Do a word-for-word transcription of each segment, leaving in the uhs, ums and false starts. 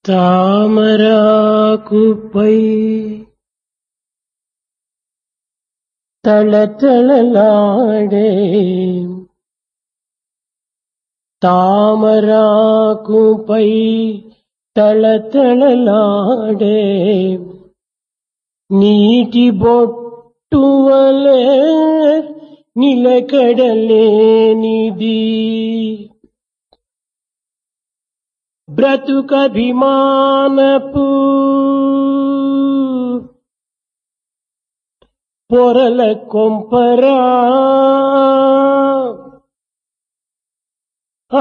తామరాకుపై తళతళలాడే తామరాకుపై తళతళలాడే నీటి బొట్టువలే నిలకడలేనిది బ్రతుకభిమానపు పొరల కొంపరా ఆ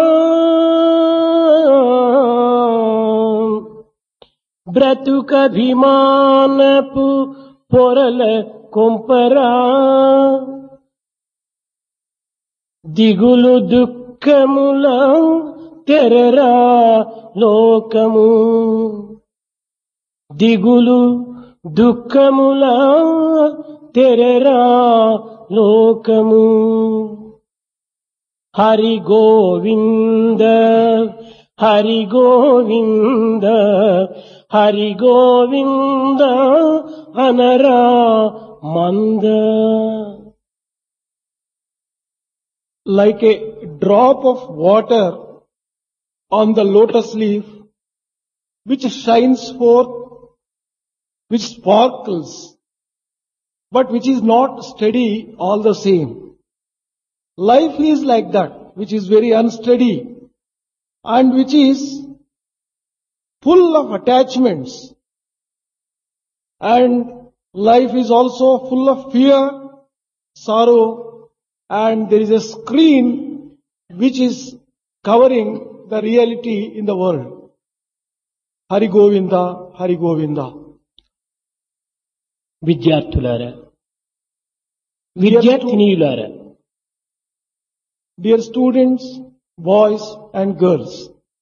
బ్రతుకభిమానపు పొరల కొంపరా దిగులు దుఃఖముల తెరరా లోకము దిగులు దుఃఖముల తెరరా లోకము హరి గోవింద హరి గోవింద హరి గోవింద అనరా మంద. Like a drop of water on the lotus leaf, which shines forth, which sparkles, but which is not steady all the same. Life is like that, which is very unsteady and which is full of attachments. And life is also full of fear, sorrow, and there is a screen which is covering the reality in the world. Hari Govinda, Hari Govinda. విద్యార్థులారా, విద్యార్థినీయులారా, dear students, boys and girls,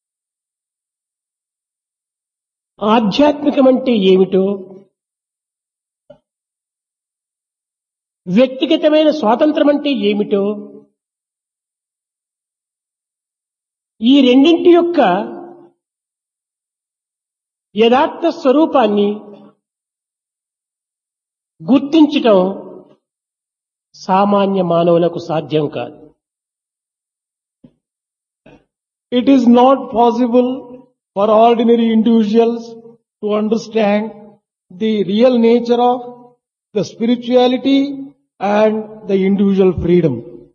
ఆధ్యాత్మికం అంటే ఏమిటో, వ్యక్తిగతమైన స్వాతంత్రం అంటే ఏమిటో, ఈ రెండింటి యొక్క యథార్థ స్వరూపాన్ని గుర్తించటం సామాన్య మానవులకు సాధ్యం కాదు. It is not possible for ordinary individuals to understand the real nature of the spirituality and the individual freedom.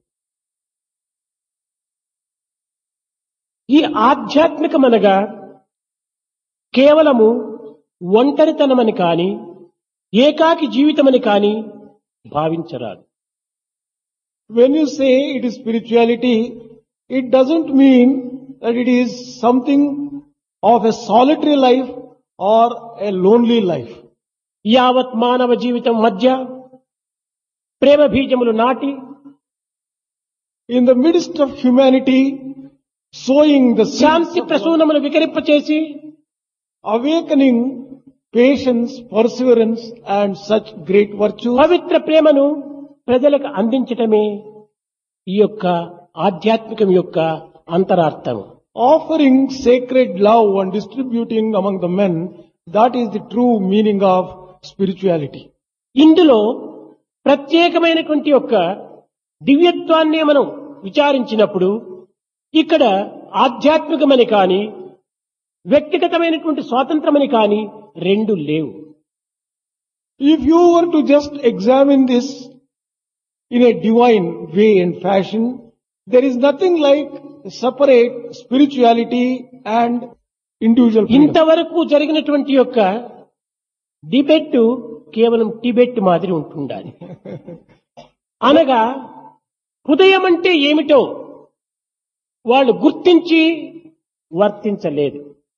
ఈ ఆధ్యాత్మికమనగా కేవలము ఒంటరితనమని కాని ఏకాకి జీవితమని కాని భావించరాదు. When you say it is spirituality, it doesn't mean that it is something of a solitary life or a lonely life. యావత్ మానవ జీవితం మధ్య ప్రేమ బీజములు నాటి in the midst of humanity, sowing the Shanti ప్రసూనములు వికరింపచేసి awakening patience, perseverance and such great virtues, పవిత్ర ప్రేమను ప్రజలకు అందించటమే ఈ యొక్క ఆధ్యాత్మికం యొక్క అంతరార్థం. offering sacred love and distributing among the men, that is the true meaning of spirituality. ఇందులో ప్రత్యేకమైనటువంటి యొక్క దివ్యత్వాన్ని మనం విచారించినప్పుడు ఇక్కడ ఆధ్యాత్మికమని కాని వ్యక్తిగతమైనటువంటి స్వాతంత్రమని కాని రెండు లేవు. If you were to just examine this in a divine way and fashion, there is nothing like separate spirituality and individual freedom. ఇంతవరకు జరిగినటువంటి యొక్క డిబేట్ కేవలం టిబెట్ మాదిరి ఉంటుండాలి. అనగా హృదయం అంటే ఏమిటో వాళ్ళు గుర్తించి వర్తించలేదు.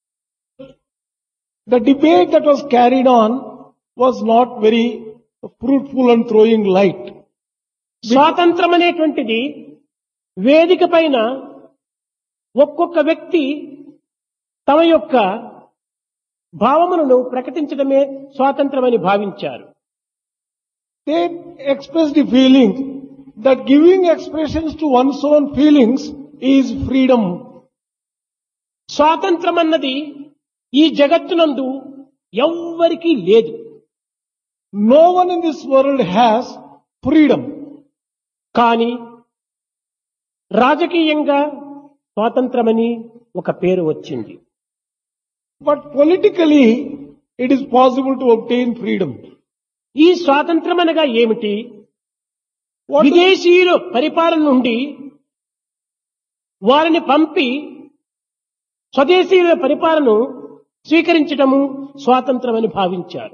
The debate that was carried on was not very fruitful and throwing light. స్వాతంత్రం అనేటువంటిది వేదిక పైన ఒక్కొక్క వ్యక్తి తమ యొక్క భావములను ప్రకటించడమే స్వాతంత్రమని భావించారు. They expressed the feeling that giving expressions to one's own feelings is freedom. స్వాతంత్రం అన్నది ఈ జగత్తునందు ఎవ్వరికీ లేదు. No one in this world has freedom. కానీ రాజకీయంగా స్వాతంత్రమని ఒక పేరు వచ్చింది. But politically, it is possible to obtain freedom. ఈ స్వాతంత్రం అనగా ఏమిటి? What is, విదేశీయుల పరిపాలన నుండి వారిని పంపి స్వదేశీయుల పరిపాలనను స్వీకరించడము స్వాతంత్రమని భావించారు.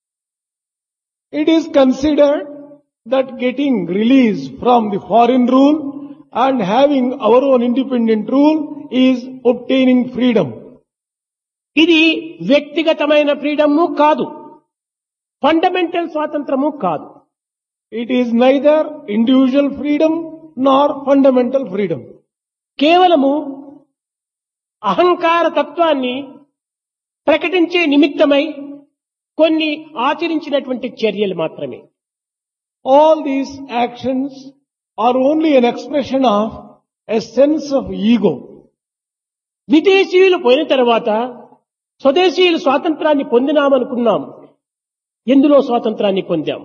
it is considered that getting release from the foreign rule and having our own independent rule is obtaining freedom. ఇది వ్యక్తిగతమైన ఫ్రీడము కాదు, ఫండమెంటల్ స్వాతంత్రము కాదు. It is neither individual freedom nor fundamental freedom. కేవలము అహంకార తత్వాన్ని ప్రకటించే నిమిత్తమై కొన్ని ఆచరించినటువంటి చర్యలు మాత్రమే. All these actions are only an expression of a sense of ego. విదేశీయులు పోయిన తర్వాత స్వదేశీయులు స్వాతంత్రాన్ని పొందినామనుకున్నాం. ఎందులో స్వాతంత్రాన్ని పొందాం?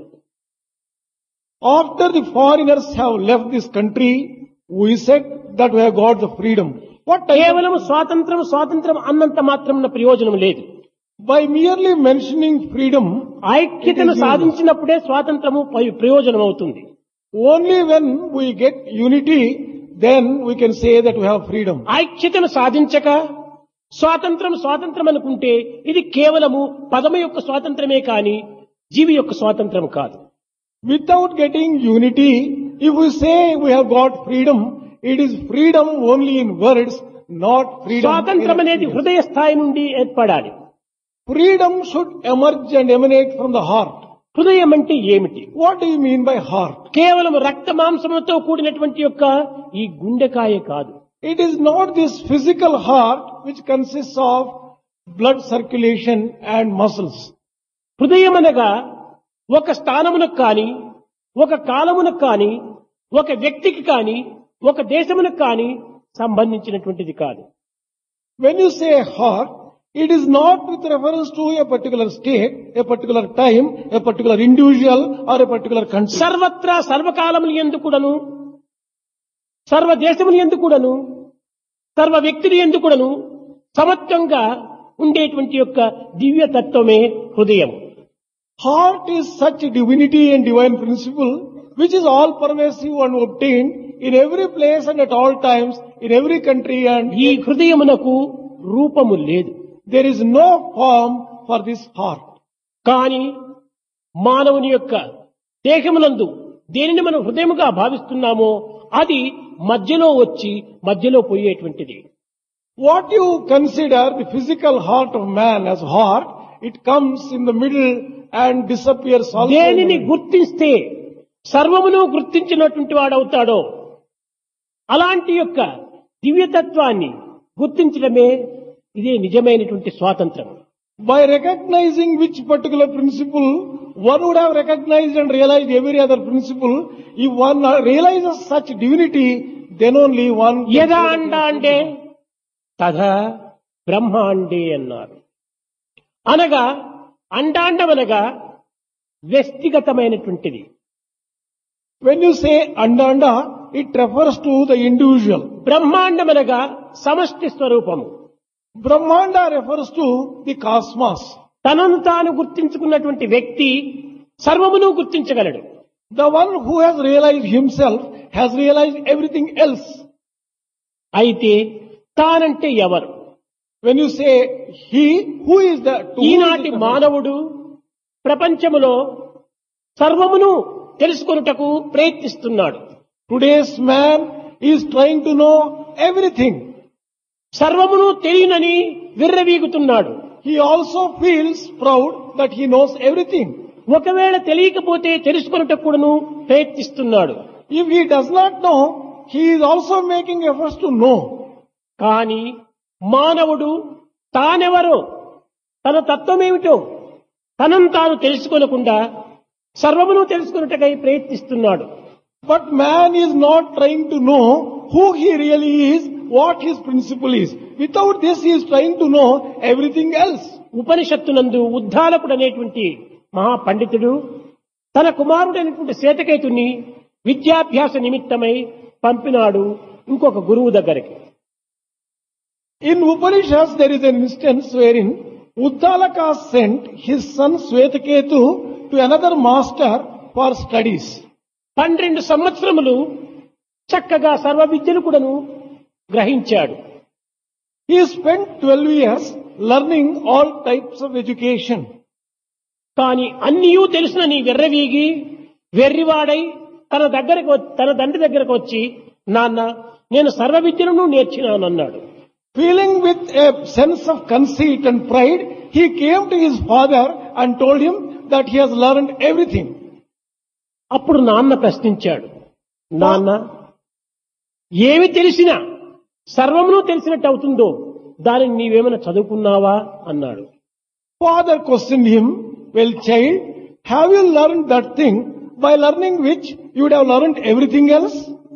After the foreigners have left this country, we said that we have got the freedom. What type కేవలం of, స్వాతంత్రం స్వాతంత్రం అన్నంత మాత్రం ప్రయోజనం లేదు. by merely mentioning freedom, ఐక్యతను సాధించినప్పుడే స్వాతంత్రము పై- ప్రయోజనం అవుతుంది. only when we get unity, then we can say that we have freedom. ఐక్యతను సాధించక స్వాతంత్రం స్వాతంత్రం అనుకుంటే ఇది కేవలము పదము యొక్క స్వాతంత్రమే కాని జీవి యొక్క స్వాతంత్రం కాదు. Without getting unity, if we say we have got freedom, it is freedom only in words, not freedom in స్వాతంత్రం అనేది experience. హృదయ స్థాయి నుండి ఏర్పడాలి. Freedom should emerge and emanate from the heart. హృదయం అంటే ఏమిటి? What do you mean by heart? కేవలం రక్త మాంసములతో కూడినటువంటి యొక్క ఈ గుండెకాయ కాదు. It is not this physical heart which consists of blood circulation and muscles. హృదయం అనగా ఒక స్థానమునకు కాని, ఒక కాలమునకు కాని, ఒక వ్యక్తికి కాని, ఒక దేశమునకు కాని సంబంధించినటువంటిది కాదు. When you say heart, it is not with reference to a particular state, a particular time, a particular individual or a particular country. సర్వత్రా సర్వకాలములు ఎందుకుడను, సర్వ దేశములు ఎందుకుడను, సర్వ వ్యక్తులు ఎందుకుడను సమత్వంగా ఉండేటువంటి యొక్క దివ్య తత్వమే హృదయం. Heart is such a divinity and divine principle which is all pervasive and obtained in every place and at all times, in every country, and ఈ హృదయమునకు రూపము లేదు. there is no form for this heart. కానీ మానవుని యొక్క దేహమునందు దేనిని మనం హృదయముగా భావిస్తున్నామో అది మధ్యలో వచ్చి మధ్యలో పోయేటువంటిది. What you consider the physical heart of man as heart, it comes in the middle and disappears also. in the దేనిని middle. గుర్తిస్తే సర్వమును గుర్తించినటువంటి వాడవుతాడో అలాంటి యొక్క దివ్యతత్వాన్ని గుర్తించడమే ఇదే నిజమైనటువంటి స్వాతంత్రం. By recognizing which particular principle, one would have recognized and realized every other principle. If one realizes such divinity, then only one can యదా say that అండ he is అంటే freedom. తథా బ్రహ్మాండే అన్నారు. అనగా అండాండమనగా వ్యక్తిగతమైనటువంటిది. When you say anda anda, it refers to the individual. బ్రహ్మాండమనగా సమష్టి స్వరూపము. Brahmanda refers to the cosmos. తనను తాను గుర్తించుకున్నటువంటి వ్యక్తి సర్వమును గుర్తించగలడు. The one who has realized himself has realized everything else. అయితే తానంటే ఎవరు? When you say he, who is the to whom is ఈనాటి it referred? మానవుడు ప్రపంచములో సర్వమును తెలుసుకొనుటకు ప్రయత్నిస్తున్నాడు. Today's man is trying to know everything. సర్వమును తెలియనని విర్రవీగుతున్నాడు. He also feels proud that he knows everything. ఒకవేళ తెలియకపోతే తెలుసుకొనుటకు కూడాను ప్రయత్నిస్తున్నాడు. If he does not know, he is also making efforts to know. కానీ మానవుడు తానెవరో తన తత్వమేమిటో తనను తాను తెలుసుకోనకుండా సర్వమును తెలుసుకొనుటకై ప్రయత్నిస్తున్నాడు. But man is not trying to know who he really is, what his principle is. Without this, he is trying to know everything else. ఉపనిషత్తునందు ఉద్దాలకుడు అనేటువంటి మహా పండితుడు తన కుమారుడైనటువంటి శ్వేతకేతుని విద్యాభ్యాస నిమిత్తమై పంపినాడు ఇంకొక గురువు దగ్గరికి. In Upanishads, there is an instance wherein Uddalaka sent his son Swetaketu to another master for studies. పన్నెండు సంవత్సరములు చక్కగా సర్వ విద్యను కూడాను గ్రహించాడు. He spent twelve years learning all types of education. కానీ అన్నియూ తెలిసిన నీ వెర్రవీగి వెర్రివాడై తన దగ్గరకు వ- తన తండ్రి దగ్గరకు వచ్చి నాన్న నేను సర్వ విద్యలను నేర్చినాను అన్నాడు. Feeling with a sense of conceit and pride, he came to his father and told him that he has learned everything. అప్పుడు నాన్న ప్రశ్నించాడు, నాన్న ఏమి తెలిసినా సర్వమును తెలిసినట్టు అవుతుందో దానిని నీవేమైనా చదువుకున్నావా అన్నాడు. Father questioned him, well child, have you learned that thing by learning which you would have learned everything else?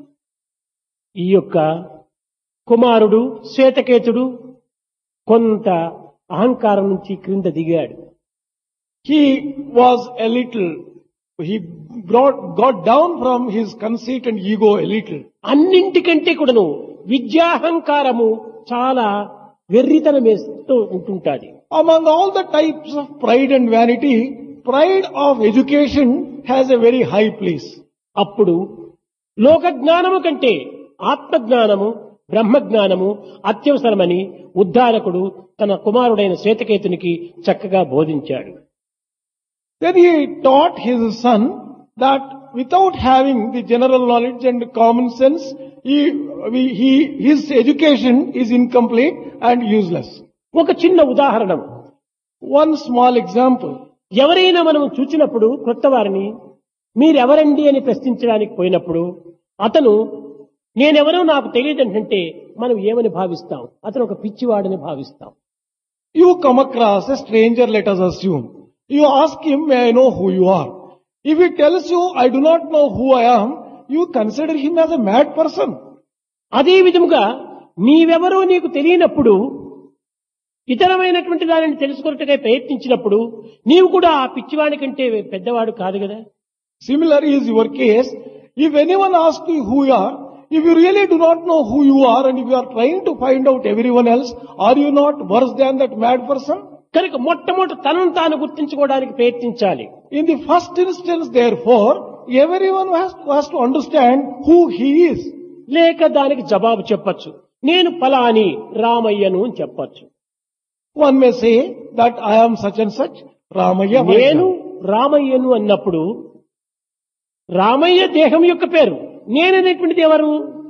ఈ యొక్క కుమారుడు శ్వేతకేతుడు కొంత అహంకారం నుంచి క్రింద దిగాడు. He was a little, he brought, got down from his conceit and ego a little. అన్నింటికంటే కూడాను విద్యాహంకారము చాలా వెర్రితనమేస్తూ ఉంటుంటాది. Among all the types of pride and vanity, pride of education has a very high place. అప్పుడు లోక జ్ఞానము కంటే ఆత్మజ్ఞానము బ్రహ్మజ్ఞానము అత్యవసరమని ఉద్ధారకుడు తన కుమారుడైన శ్వేతకేతునికి చక్కగా బోధించాడు. Then he taught his son that without having the general knowledge and common sense, he, he, his education is incomplete and useless. ఒక చిన్న ఉదాహరణం, One small example. ఎవరైనా మనం చూచినప్పుడు కొత్త వారిని మీరెవరండి అని ప్రశ్నించడానికి పోయినప్పుడు అతను నేనెవరో నాకు తెలియదంటే మనం ఏమని భావిస్తాం? అతను ఒక పిచ్చివాడని భావిస్తాం. You come across a stranger, let us assume. You ask him, may I know who you are? If he tells you, I do not know who I am, you consider him as a mad person. అదే విధముగా నీవెవరో నీకు తెలియనప్పుడు ఇతరమైనటువంటి దానిని తెలుసుకున్నట్టుగా ప్రయత్నించినప్పుడు నీవు కూడా ఆ పిచ్చివాడి కంటే పెద్దవాడు కాదు కదా. Similar is your case. If anyone asks you who you are, if you really do not know who you are and if you are trying to find out everyone else, are you not worse than that mad person? కనుక మొట్టమొదటి తనను తాను గుర్తించుకోవడానికి ప్రయత్నించాలి. In the first instance, therefore, everyone has, has to understand who he is. లేక దానికి జవాబు చెప్పచ్చు, నేను ఫలాని రామయ్యను అని చెప్పచ్చు. One may say that I am such and such, Ramaya. for నేను example. రామయ్యను అన్నప్పుడు రామయ్య దేహం యొక్క పేరు, నేననేటువంటిది ఎవరు?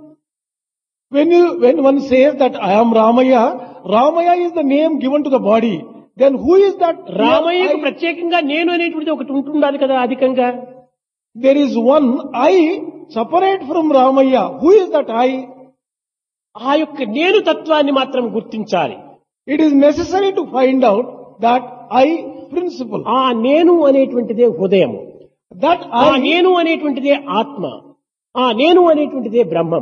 When you, when one says that I am Ramaya, Ramaya is the name given to the body. Then who is that? రామయ్యకు I? ప్రత్యేకంగా నేను అనేటువంటిది ఒకటి ఉంటుండాలి కదా అధికంగా. There is one I separate from Ramaya. Who is that I? ఆ యొక్క నేను తత్వాన్ని మాత్రం గుర్తించాలి. It is necessary to find out that I principle. ఆ నేను అనేటువంటిదే హృదయము, That ఆ I, నేను అనేటువంటిదే ఆత్మ, ఆ నేను అనేటువంటిదే బ్రహ్మం.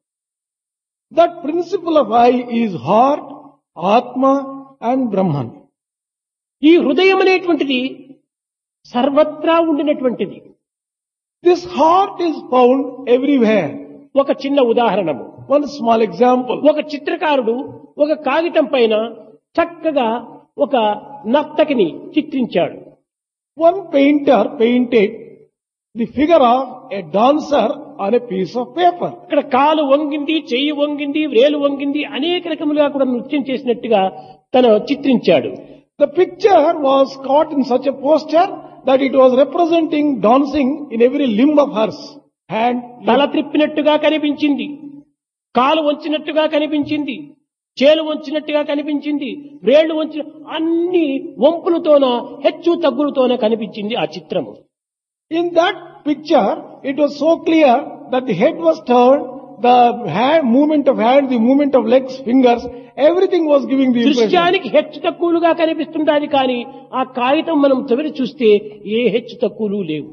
that principle of I is heart, Atma and Brahman. ఈ హృదయం అనేటువంటిది సర్వత్రా ఉండినటువంటిది. This heart is found everywhere. ఒక చిన్న ఉదాహరణము, One small example. ఒక చిత్రకారుడు ఒక కాగితం పైన చక్కగా ఒక నర్తకిని చిత్రించాడు. One painter painted the figure of a dancer on a piece of paper. ఇక్కడ కాలు వంగింది, చెయ్యి వంగింది, వ్రేలు వంగింది, అనేక రకములుగా కూడా నృత్యం చేసినట్టుగా తను చిత్రించాడు. The picture was caught in such a posture that it was representing dancing in every limb of hers. Hand, తల త్రిప్పినట్టుగా కనిపించింది, కాలు వంచినట్టుగా కనిపించింది, చేలు వంచినట్టుగా కనిపించింది, వ్రేళ్లు వంచిన అన్ని వంపులతోన హెచ్చు తగ్గులతోన కనిపించింది ఆ చిత్రము. In that picture, it was so clear that the head was turned, the hand, movement of hand, the movement of legs, fingers, everything was giving the impression. దృశ్యానికి హెచ్చు తక్కువలుగా కనిపిస్తుండాలి కానీ ఆ కాగితం మనం చివరి చూస్తే ఏ హెచ్చు తక్కువలు లేవు.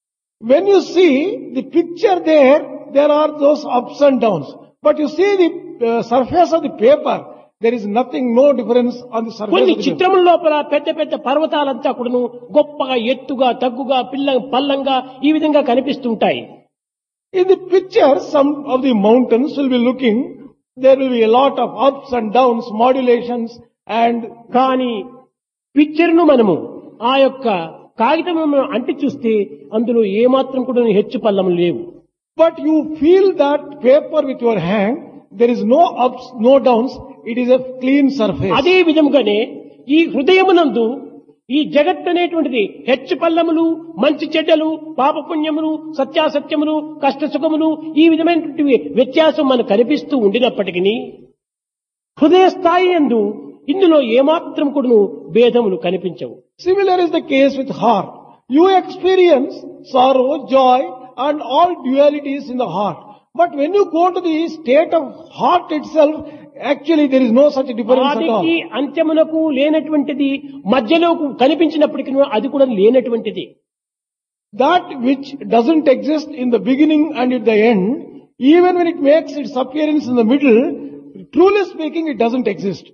When you see the picture there, there are those ups and downs. But you see the uh, surface of the paper, there is nothing, no difference on the surface కొన్ని of the paper. చిత్రముల లోపల పెద్ద పెద్ద పర్వతాలంతా కూడాను గొప్పగా ఎత్తుగా తగ్గుగా పిల్ల పల్లంగా ఈ విధంగా కనిపిస్తుంటాయి. In the picture, some of the mountains will be looking, there will be a lot of ups and downs, modulations, and కానీ పిక్చర్ ను మనము ఆ యొక్క కాగితం అంటి చూస్తే అందులో ఏమాత్రం కూడా హెచ్చు పల్లములు లేవు. but you feel that paper with your hand, there is no ups, no downs, it is a clean surface. అదే విధముగానే ఈ హృదయమునందు ఈ జగత్ అనేటువంటిది హెచ్చు పల్లములు, మంచి చెడ్డలు, పాపపుణ్యములు, సత్యాసత్యములు, కష్ట సుఖములు ఈ విధమైనటువంటి వ్యత్యాసం మనకు కనిపిస్తూ ఉండినప్పటికీ హృదయ స్థాయి యందు ఇందులో ఏమాత్రం కూడాను భేదములు కనిపించవు. Similar is the case with heart. You experience sorrow, joy, and all dualities in the heart. But when you go to the state of heart itself, actually there is no such difference at all. ఆదికి అంత్యమునకు లేనటువంటిది మధ్యలో కనిపించినప్పటికీ అది కూడా లేనటువంటిది. That which doesn't exist in the beginning and at the end, even when it makes its appearance in the middle, truly speaking, it doesn't exist.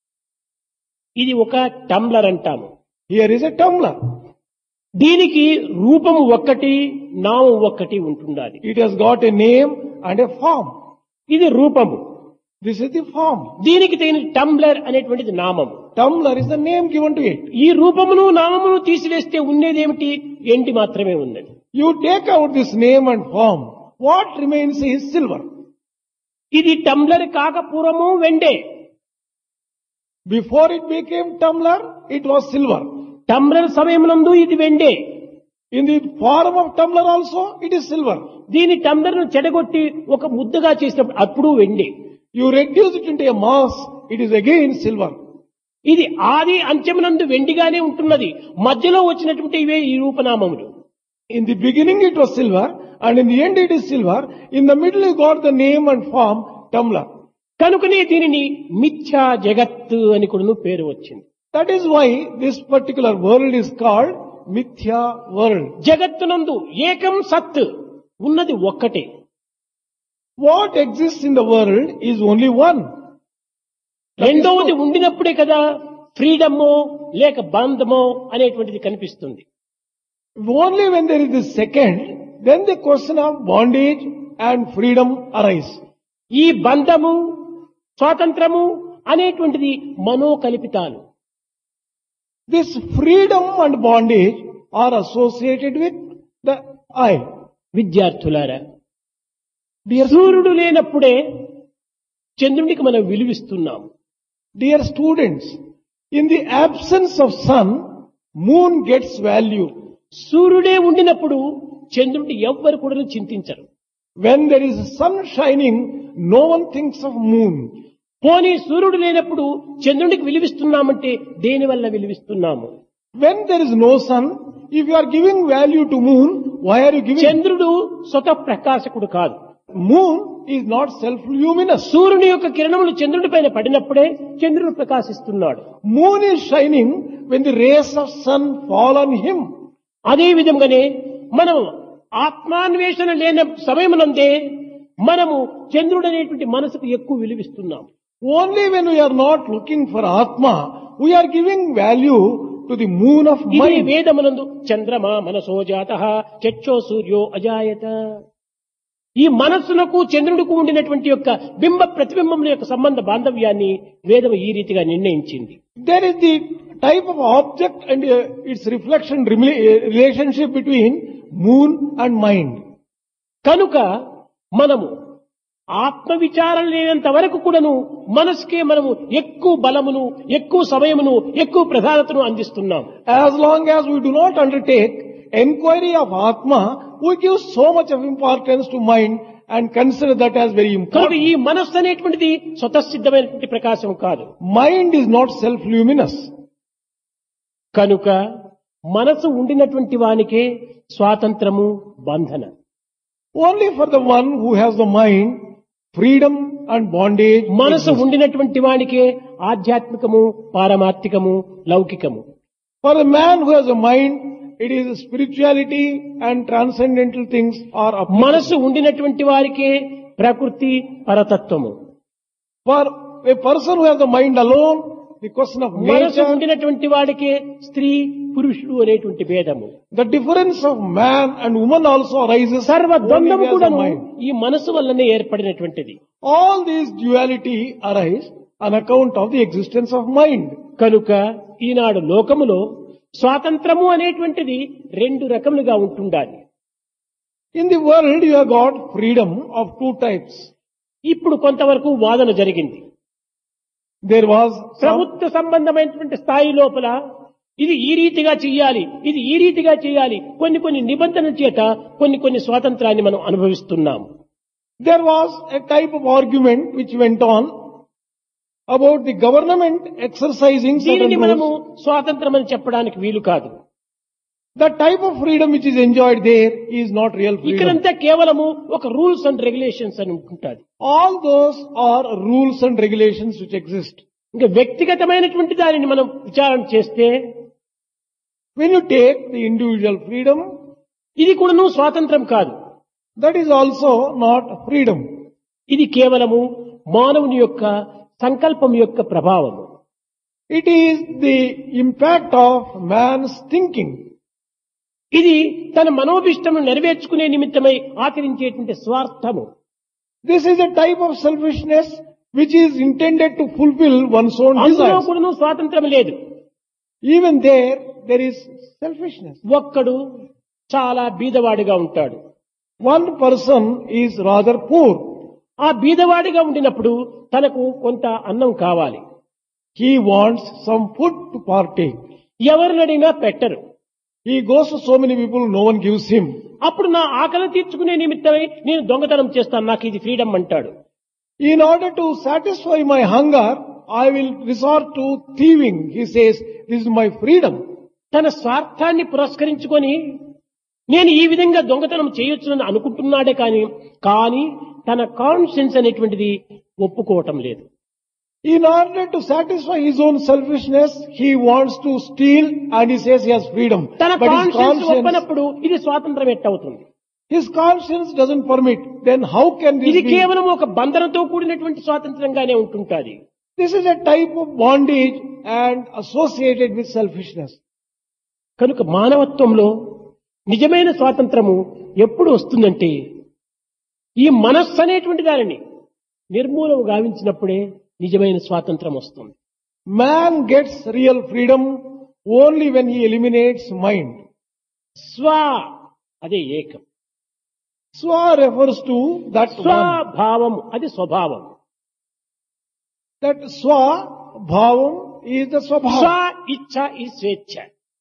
ఇది ఒక tumbler అంటాము. Here is a tumbler. దీనికి రూపము ఒక్కటి, నామం ఒక్కటి ఉంటుండాలి. It has got a name and a form. ఇది రూపము. This is the form. దీనికి తగిన టంబ్లర్ అనేటువంటిది నామము. Tumbler is the name given to it. ఈ రూపమును నామమును తీసివేస్తే ఉండేదేమిటి? ఎండి మాత్రమే ఉన్నది. You take out this name and form. What remains is silver. ఇది టంబ్లర్ కాక పూర్వము వెండే. Before it became tumbler, it was silver. Tumbler సమయమునందు ఇది వెండే. In the form of tumbler also, it is silver. దీని టంబ్లర్ ను చెడగొట్టి ఒక ముద్దగా చేసినప్పుడు అప్పుడు వెండి. You reduce it into a mass, it is again silver. ఇది ఆది అంత్యమునందు వెండిగానే ఉంటున్నది. మధ్యలో వచ్చినటువంటి ఇవే ఈ రూపనామములు. In the beginning it was silver, and in the end it is silver. In the middle you got the name and form, tumbler. కనుకనే దీనిని మిథ్యా జగత్తు అని కూడా పేరు వచ్చింది. That is why this particular world is called Mithya world. జగత్తునందు ఏకం సత్ ఉన్నది ఒక్కటే. What exists in the world is only one. రెండవది ఉండినప్పుడే కదా ఫ్రీడమో లేక బంధమో అనేటువంటిది కనిపిస్తుంది. Only when there is the second, then the question of bondage and freedom arise. ఈ బంధము స్వాతంత్రము అనేటువంటిది మనోకల్పితాలు. This freedom and bondage are associated with the I. విద్యార్థులారా, సూర్యుడు లేనప్పుడే చంద్రునికి మనం విలువిస్తున్నాం. Dear students, in the absence of sun, moon gets value. సూర్యుడే ఉండినప్పుడు చంద్రుడిని ఎవ్వరు కూడా చింతించరు. When there is sun shining, no one thinks of moon. పోనీ సూర్యుడు లేనప్పుడు చంద్రుడికి విలువిస్తున్నామంటే దేని వల్ల విలువిస్తున్నాము? When there is no sun, if you are giving value to moon, why are you giving? చంద్రుడు స్వతః ప్రకాశకుడు కాదు. Moon is not self-luminous. సూర్యుని యొక్క కిరణములు చంద్రుడి పైన పడినప్పుడే చంద్రుడు ప్రకాశిస్తున్నాడు. Moon is shining when the rays of sun fall on him. అదే విధంగానే మనం ఆత్మాన్వేషణ లేని సమయమునందే మనము చంద్రుడు అనేటువంటి మనసుకు ఎక్కువ విలువిస్తున్నాం. Only when we are not looking for Atma, we are giving value to the moon of ఇది mind. వేదమునందు చంద్రమా మనసో జాతః చక్షో సూర్యో అజాయత. ఈ మనస్సులకు చంద్రుడికి ఉండినటువంటి యొక్క బింబ ప్రతిబింబముల యొక్క సంబంధ బాంధవ్యాన్ని వేదము ఈ రీతిగా నిర్ణయించింది. There is the type of object and uh, its reflection rela- uh, relationship between moon and mind. కనుక మనము ఆత్మ విచారం లేనంత వరకు కూడాను మనసుకే మనము ఎక్కువ బలమును, ఎక్కువ సమయమును, ఎక్కువ ప్రధానతను అందిస్తున్నాం. As long as we do not undertake enquiry of Atma, we give so much of importance to mind and consider that as very కనుక important. ఈ మనస్సు అనేటువంటిది స్వతసిద్ధమైనటువంటి ప్రకాశం కాదు. Mind is not self-luminous. కనుక మనసు ఉండినటువంటి వానికే స్వాతంత్రము, బంధన. Only for the one who has the mind, freedom and bondage. మనసు exist. ఉండినటువంటి వానికే ఆధ్యాత్మికము, పారమార్థికము, లౌకికము. For a man who has a mind, it is spirituality and transcendental things are applicable. మనసు ఉండినటువంటి వారికే ప్రకృతి, పరతత్వము. For a person who has the mind alone, the question of మనసు nature, ఉండినటువంటి వాడికే స్త్రీ పురుషుడు అనేటువంటి భేదము. the difference of man and woman also arises సర్వ only ద్వంద్వము as a కూడా mind. ఈ మనసు వల్లనే ఏర్పడినటువంటిది. All these duality arise on account of the existence of mind. కనుక ఈనాడు లోకములో స్వాతంత్రము అనేటువంటిది రెండు రకములుగా ఉంటుండాలి. In the world, you have got freedom of two types. ఇప్పుడు కొంతవరకు వాదన జరిగింది. There was some, ప్రభుత్వ సంబంధమైనటువంటి స్థాయి లోపల ఇది ఈ రీతిగా చెయ్యాలి, ఇది ఈ రీతిగా చేయాలి, కొన్ని కొన్ని నిబంధనల చేత కొన్ని కొన్ని స్వాతంత్రాన్ని మనం అనుభవిస్తున్నాం. there was a type of argument which went on about the government exercising certain దీనిని మనము rules. స్వాతంత్రం అని చెప్పడానికి వీలు కాదు. The type of freedom which is enjoyed there is not real freedom. ఇక్కడంతా కేవలము ఒక రూల్స్ అండ్ రెగ్యులేషన్స్ అని ఉంటుంది. All those are rules and regulations which exist. ఇంకా వ్యక్తిగతమైనటువంటి దానిని మనం విచారణ చేస్తే When you take the individual freedom, ఇది కూడాను స్వాతంత్రం కాదు. that is also not freedom. ఇది కేవలము మానవుని యొక్క సంకల్పం యొక్క ప్రభావము. It is the impact of man's thinking. ఇది తన మనోభిష్టము నెరవేర్చుకునే నిమిత్తమై ఆచరించేటువంటి స్వార్థము. This is a type of selfishness which is intended to fulfill one's own అందులో desires. కూడాను స్వాతంత్రం లేదు. Even there, there is selfishness. ఒక్కడు చాలా బీదవాడిగా ఉంటాడు. One person is rather poor. ఆ బీదవాడిగా ఉండినప్పుడు తనకు కొంత అన్నం కావాలి. He wants some food to partake. ఎవరినడిగినా పెట్టరు. He goes to so many people, no one gives him. అప్పుడు నా ఆకలి తీర్చుకునే నిమిత్తమై నేను దొంగతనం చేస్తాను, నాకు ఇది ఫ్రీడమ్ అంటాడు. In order to satisfy my hunger, I will resort to thieving. He says, this is my freedom. తన స్వార్థాన్ని పురస్కరించుకొని నేను ఈ విధంగా దొంగతనం చేయొచ్చునని అనుకుంటున్నాడే కానీ కానీ తన కాన్షియన్స్ అనేటువంటిది ఒప్పుకోవటం లేదు. In order to satisfy his own selfishness, he wants to steal and he says he has freedom. తన But his కాన్షియన్స్ conscience, ఒప్పనప్పుడు ఇది స్వాతంత్రం ఎట్టవుతుంది? his conscience doesn't permit. Then how can this ఇది be? కేవలం ఒక బంధనతో కూడినటువంటి స్వాతంత్రంగానే ఉంటుంటాది. This is a type of bondage and associated with selfishness. కనుక మానవత్వంలో నిజమైన స్వాతంత్రము ఎప్పుడు వస్తుందంటే ఈ మనస్సు అనేటువంటి దానిని నిర్మూలన గావించినప్పుడే నిజమైన స్వాతంత్రం వస్తుంది. Man gets real freedom only when he eliminates mind. స్వ అదే ఏకం, Swa refers to that one. స్వభావం అది స్వభావం. That swa bhavam is the స్వ swabhava. ఇచ్ఛ ఈ స్వేచ్ఛ.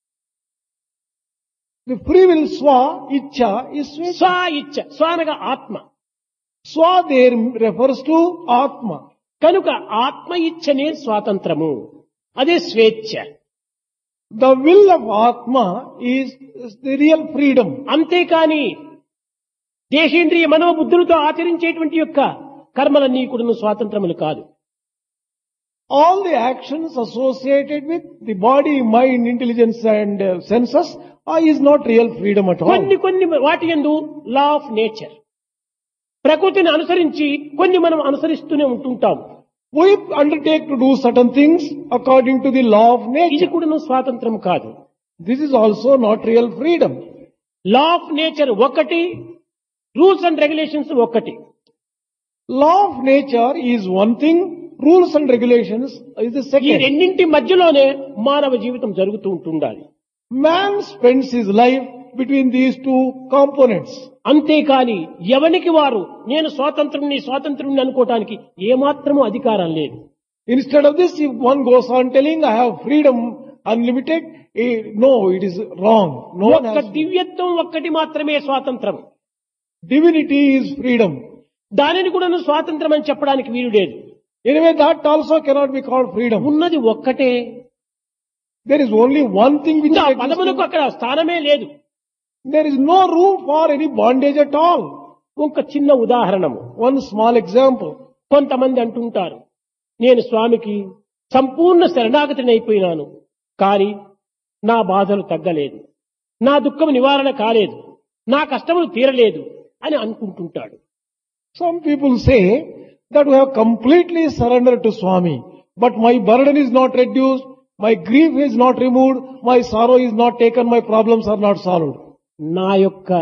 The free will swa, ichcha is స్వ swechha. ఇచ్ఛ, స్వ అనగా ఆత్మ. Swa there refers to atma. కనుక ఆత్మ ఇచ్ఛనే స్వాతంత్రము, అదే స్వేచ్ఛ. The will of atma is, is the real freedom. అంతేకాని దేశేంద్రియ మనోబుద్ధులతో ఆచరించేటువంటి యొక్క కర్మలన్నీ కూడా స్వాతంత్రములు కాదు. All the actions associated with the body, mind, intelligence and uh, senses are, is not real freedom at all. కొన్ని కొన్ని వాటి యందు లా ఆఫ్ నేచర్, ప్రకృతిని అనుసరించి కొన్ని మనం అనుసరిస్తూనే ఉంటుంటాం. We undertake to do certain things according to the law of ఇది nature. కూడా స్వాతంత్రం కాదు. This is also not real freedom. Law of nature ఒకటి, రూల్స్ అండ్ రెగ్యులేషన్స్ ఒకటి. Law of nature is one thing, rules and regulations is the ఈ second. రెండింటి మధ్యలోనే మానవ జీవితం జరుగుతూ ఉంటుండాలి. Man spends his life between these two components. అంతేకాని ఎవనికి వారు నేను స్వాతంత్రుణ్ణి స్వాతంత్రుణ్ణి అనుకోవటానికి ఏమాత్రము అధికారం లేదు. Instead of this, if one goes on telling, I have freedom unlimited, eh, no, it is wrong. No one ఒక్క has. దివ్యత్వం ఒక్కటి మాత్రమే స్వాతంత్రం. Divinity is freedom. దానిని కూడా స్వాతంత్రం అని చెప్పడానికి వీలు లేదు. Anyway, that also cannot be called freedom. ఉన్నది ఒక్కటే. There is only one thing which ఇంకా exists. పదములకు అక్కడ స్థానమే లేదు. There is no room for any bondage at all. ఒక చిన్న ఉదాహరణము. One small example. కొంతమంది అంటుంటారు, నేను స్వామికి సంపూర్ణ శరణాగతిని అయిపోయినాను, కానీ నా బాధలు తగ్గలేదు, నా దుఃఖం నివారణ కాలేదు, నా కష్టములు తీరలేదు అని అనుకుంటుంటాడు. Some people say, that we have completely surrendered to Swami. But my burden is not reduced, my grief is not removed, my sorrow is not taken, my problems are not solved. నా యొక్క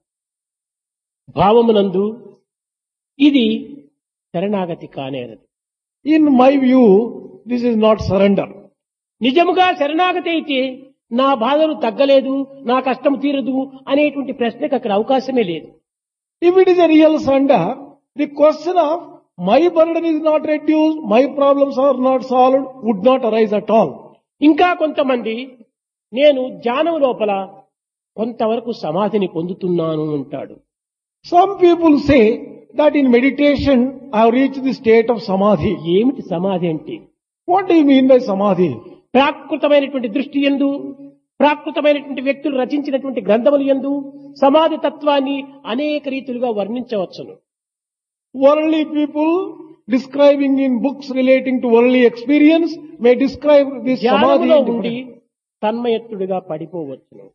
భావమునందు ఇది శరణాగతి కానేరదు. In my view, this is not surrender. నిజముగా శరణాగతి అయితే నా బాధలు తగ్గలేదు, నా కష్టం తీరదు అనేటువంటి ప్రశ్నకు అక్కడ అవకాశమే లేదు. If it is a real surrender, the question of my burden is not reduced, my problems are not solved would not arise at all. ఇంకా కొంతమంది నేను ధ్యానం లోపల కొంతవరకు సమాధిని పొందుతున్నాను అంటాడు. Some people say that in meditation I have reached the state of samadhi. ఏమిటి సమాధి అంటే? What do you mean by samadhi? ప్రాకృతమైనటువంటి దృష్టి యందు, ప్రాకృతమైనటువంటి వ్యక్తులు రచించినటువంటి గ్రంథములు యందు సమాధి తత్వాన్ని అనేక రీతులుగా వర్ణించవచ్చును. Worldly people describing in books relating to worldly experience may describe this samadhi ధ్యానములో in ఉండి different. తన్మయత్తుడిగా పడిపోవచ్చును.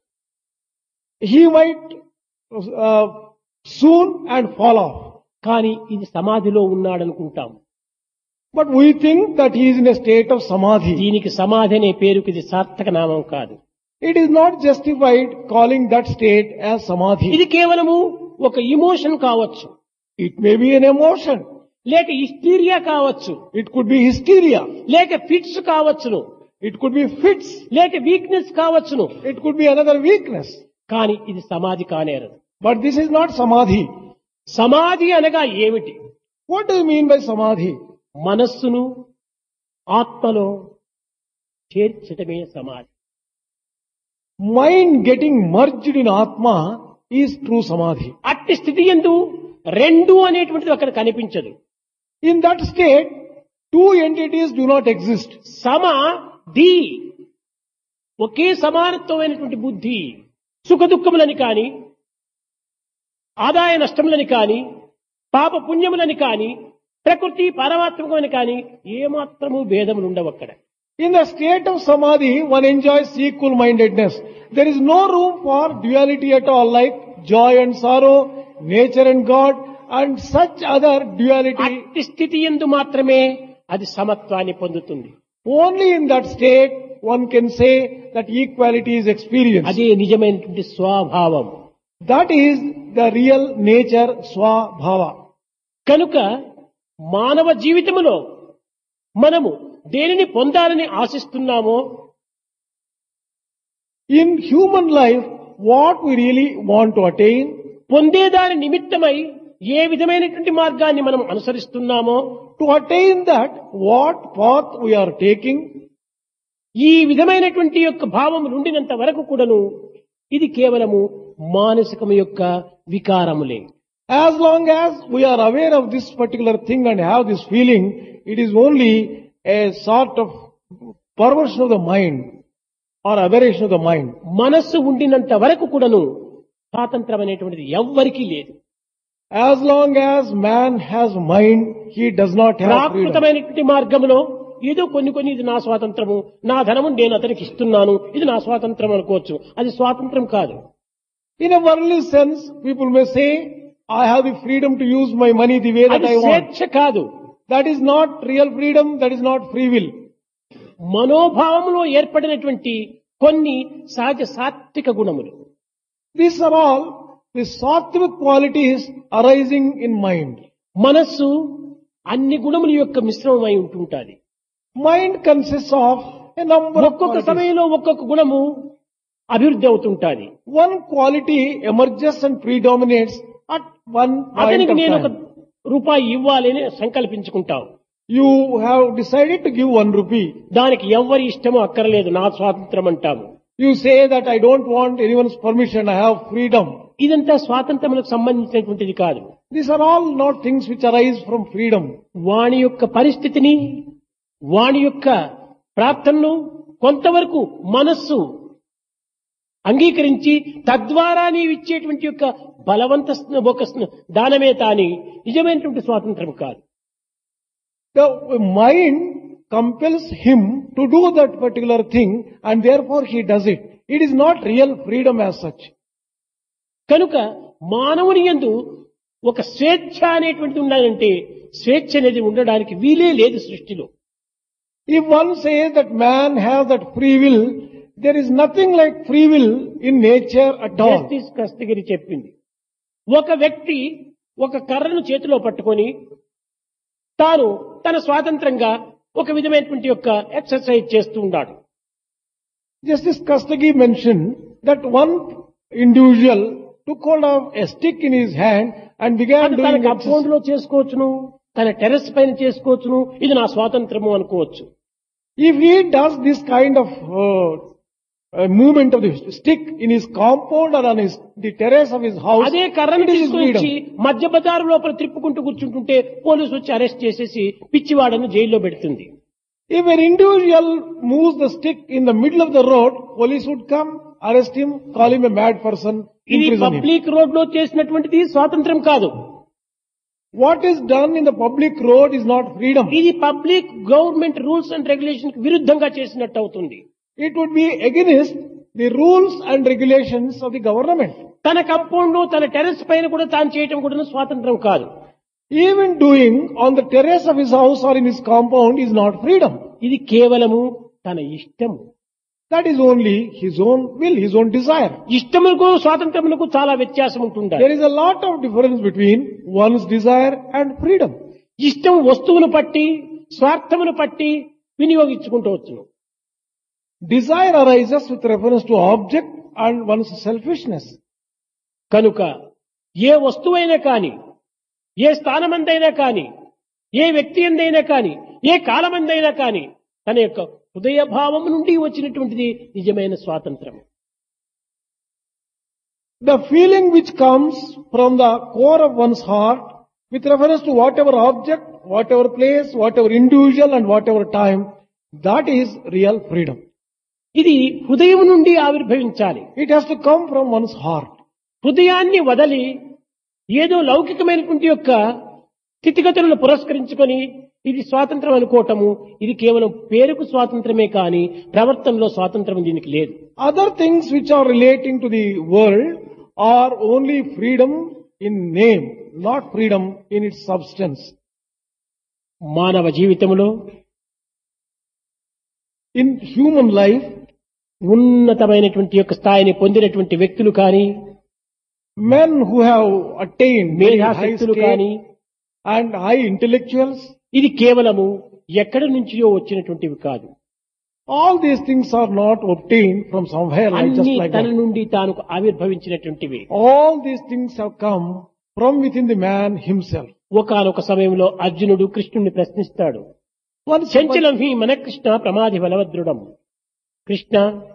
He might uh, soon and fall off. కానీ ఇది సమాధిలో ఉన్నాడనుకుంటాం. But we think that he is in a state of samadhi. దీనికి సమాధి అనే పేరుకి ఇది సార్థక నామం కాదు. It is not justified calling that state as samadhi. ఇది కేవలము ఒక ఇమోషన్ కావచ్చు, It may be an emotion. లేక హిస్టీరియా కావచ్చు, It could be hysteria. లేక ఫిట్స్ కావచ్చును, It could be fits. లేక వీక్నెస్ కావచ్చును. It could be another weakness. కానీ ఇది సమాధి కానేరదు. But this is not samadhi. సమాధి అనగా ఏమిటి? What do you mean by samadhi? మనస్సును ఆత్మలో చేర్చటమే సమాధి. Mind getting merged in Atma is true samadhi. అట్టి స్థితి యందు రెండు అనేటువంటిది అక్కడ కనిపించదు. In that state, two entities do not exist. సమ ధి, ఒకే సమానత్వమైనటువంటి బుద్ధి సుఖ దుఃఖములని కాని, ఆదాయ నష్టములని కాని, పాప పుణ్యములని కాని, ప్రకృతి పారమాత్మకమని కాని ఏమాత్రము భేదములు ఉండవు అక్కడ. In the state of samadhi, one enjoys equal mindedness. There is no room for duality at all, like joy and sorrow, nature and God, and such other duality. అట్టి స్థితి యందు మాత్రమే అది సమత్వాన్ని పొందుతుంది. Only in that state one can say that equality is experienced. అదే నిజమైనటువంటి స్వభావం. That is the real nature, swabhava. కనుక మానవ జీవితములో మనము దేనిని పొందాలని ఆశిస్తున్నామో, In human life, what we really want to attain, పొందేదాని నిమిత్తమై ఏ విధమైనటువంటి మార్గాన్ని మనం అనుసరిస్తున్నామో, to attain that, what path we are taking, ఈ విధమైనటువంటి యొక్క భావం నుండినంత వరకు కూడాను ఇది కేవలము మానసికము యొక్క వికారములే. as long as we are aware of this particular thing and have this feeling, it is only a sort of perversion of the mind or aberration of the mind. మనస్సు ఉండినంత వరకు కూడాను స్వాతంత్రం అనేటువంటిది ఎవ్వరికీ లేదు. As long as man has mind, he does not have freedom. ప్రాకృతమైనటువంటి మార్గంలో ఏదో కొన్ని కొన్ని ఇది నా స్వాతంత్రము, నా ధనము నేను అతనికి ఇస్తున్నాను, ఇది నా స్వాతంత్రం అనుకోవచ్చు. అది స్వాతంత్రం కాదు. In a worldly sense, people may say, I have the freedom to use my money the way that అది I want. స్వేచ్ఛ కాదు. That is not real freedom, that is not free will. మనోభావములో ఏర్పడినటువంటి కొన్ని సహజ సాత్విక గుణములు. These are all the sattvic qualities arising in mind. మనస్సు అన్ని గుణముల యొక్క మిశ్రమమై ఉంటుంటాది. Mind consists of a number of ఒక్కొక్క qualities. సమయంలో ఒక్కొక్క గుణము అభివృద్ధి అవుతుంటాది. One quality emerges and predominates at one point అతనికి of నేను ఒక time. రూపాయి ఇవ్వాలి అని సంకల్పించుకుంటావు. You have decided to give one rupee. దానికి ఎవ్వరి ఇష్టమో అక్కర్లేదు, నా స్వాతంత్రం అంటాము. You say that I don't want anyone's permission, I have freedom. ఇదంతా స్వాతంత్రములకు సంబంధించినటువంటిది కాదు. These are all not things which arise from freedom. వాణి యొక్క పరిస్థితిని, వాణి యొక్క ప్రార్థనను కొంతవరకు మనస్సు అంగీకరించి తద్వారా నీవు ఇచ్చేటువంటి యొక్క బలవంత ఒక దానమే తాని నిజమైనటువంటి స్వాతంత్రం కాదు. The mind compels him to do that particular thing and therefore he does it. It is not real freedom as such. కనుక మానవుని యందు ఒక స్వేచ్ఛ అనేటువంటిది ఉండాలంటే స్వేచ్ఛ అనేది ఉండడానికి వీలే లేదు సృష్టిలో. If one says that man has that free will, there is nothing like free will in nature at all. Justice కస్తగిరి చెప్పింది, ఒక వ్యక్తి ఒక కర్రను చేతిలో పట్టుకొని తాను తన స్వాతంత్రంగా ఒక విధమైనటువంటి యొక్క ఎక్సర్సైజ్ చేస్తూ ఉన్నాడు. Justice Kastagi mentioned that one individual took hold of a stick in his hand and began అది తన doing కంపౌండ్ exercise. లో చేసుకోవచ్చును, తన టెర్రస్ పైన చేసుకోవచ్చును, ఇది నా స్వాతంత్రము అనుకోవచ్చు. If he does this kind of uh, uh, movement of the stick in his compound or on his, the terrace of his house, అదే కర్రను it is his తీసుకొని వచ్చి freedom. మధ్య బజారు లోపల తిప్పుకుంటూ కూర్చుంటుంటే పోలీసు వచ్చి అరెస్ట్ చేసేసి పిచ్చివాడని జైల్లో పెడుతుంది. If an individual moves the stick in the middle of the road, police would come, arrest him, call him a mad person, ఇది imprison him. పబ్లిక్ రోడ్ లో చేసినటువంటిది స్వాతంత్రం కాదు. What is done in the public road is not freedom. ఇది public government rules and regulation కి విరుద్ధంగా చేసినట్టు అవుతుంది. It would be against the rules and regulations of the government. తన కంపౌండ్ లో తన టెర్రస్ పైన కూడా తాను చేయటం కూడా స్వాతంత్రం కాదు. Even doing on the terrace of his house or in his compound is not freedom. ఇది కేవలము తన ఇష్టము. That is only his own will, his own desire. ఇష్టములకు స్వాతంత్రములకు చాలా వ్యత్యాసం ఉంటుందా. There is a lot of difference between one's desire and freedom. ఇష్టం వస్తువును పట్టి స్వార్థమును పట్టి వినియోగించుకుంటూ వచ్చును. Desire arises with reference to object and one's selfishness. కనుక ఏ వస్తువైనా కాని, ఏ స్థానమందైనా కాని, ఏ వ్యక్తి ఎందైనా కాని, ఏ కాలమందైనా కాని తన యొక్క హృదయ భావం నుండి వచ్చినటువంటిది నిజమైన స్వాతంత్రం. The feeling which comes from the core of one's heart with reference to whatever object, whatever place, whatever individual and whatever time, that is real freedom. ఇది హృదయం నుండి ఆవిర్భవించాలి. It has to come from one's heart. హృదయాన్ని వదలి ఏదో లౌకికమైనటువంటి యొక్క స్థితిగతులను పురస్కరించుకొని ఇది స్వాతంత్రం అనుకోవటము, ఇది కేవలం పేరుకు స్వాతంత్రమే కాని ప్రవర్తనలో స్వాతంత్రం దీనికి లేదు. Other things which are relating to the world are only freedom in name, not freedom in its substance. మానవ జీవితంలో In human life, ఉన్నతమైనటువంటి యొక్క స్థాయిని పొందినటువంటి వ్యక్తులు కానీ, men who have attained very high మేధాశక్తులు state కానీ, and high intellectuals, ఇది కేవలము ఎక్కడి నుంచియో వచ్చినటువంటివి కాదు. all these things are not obtained from somewhere like just అన్ని like తన that. నుండి తాను ఆవిర్భవించినటువంటివి. All these things have come from within the man himself. ఒకానొక సమయంలో అర్జునుడు కృష్ణుణ్ణి ప్రశ్నిస్తాడు, Once, చంచలం హి మన కృష్ణ ప్రమాది బలవద్రుడం. కృష్ణ,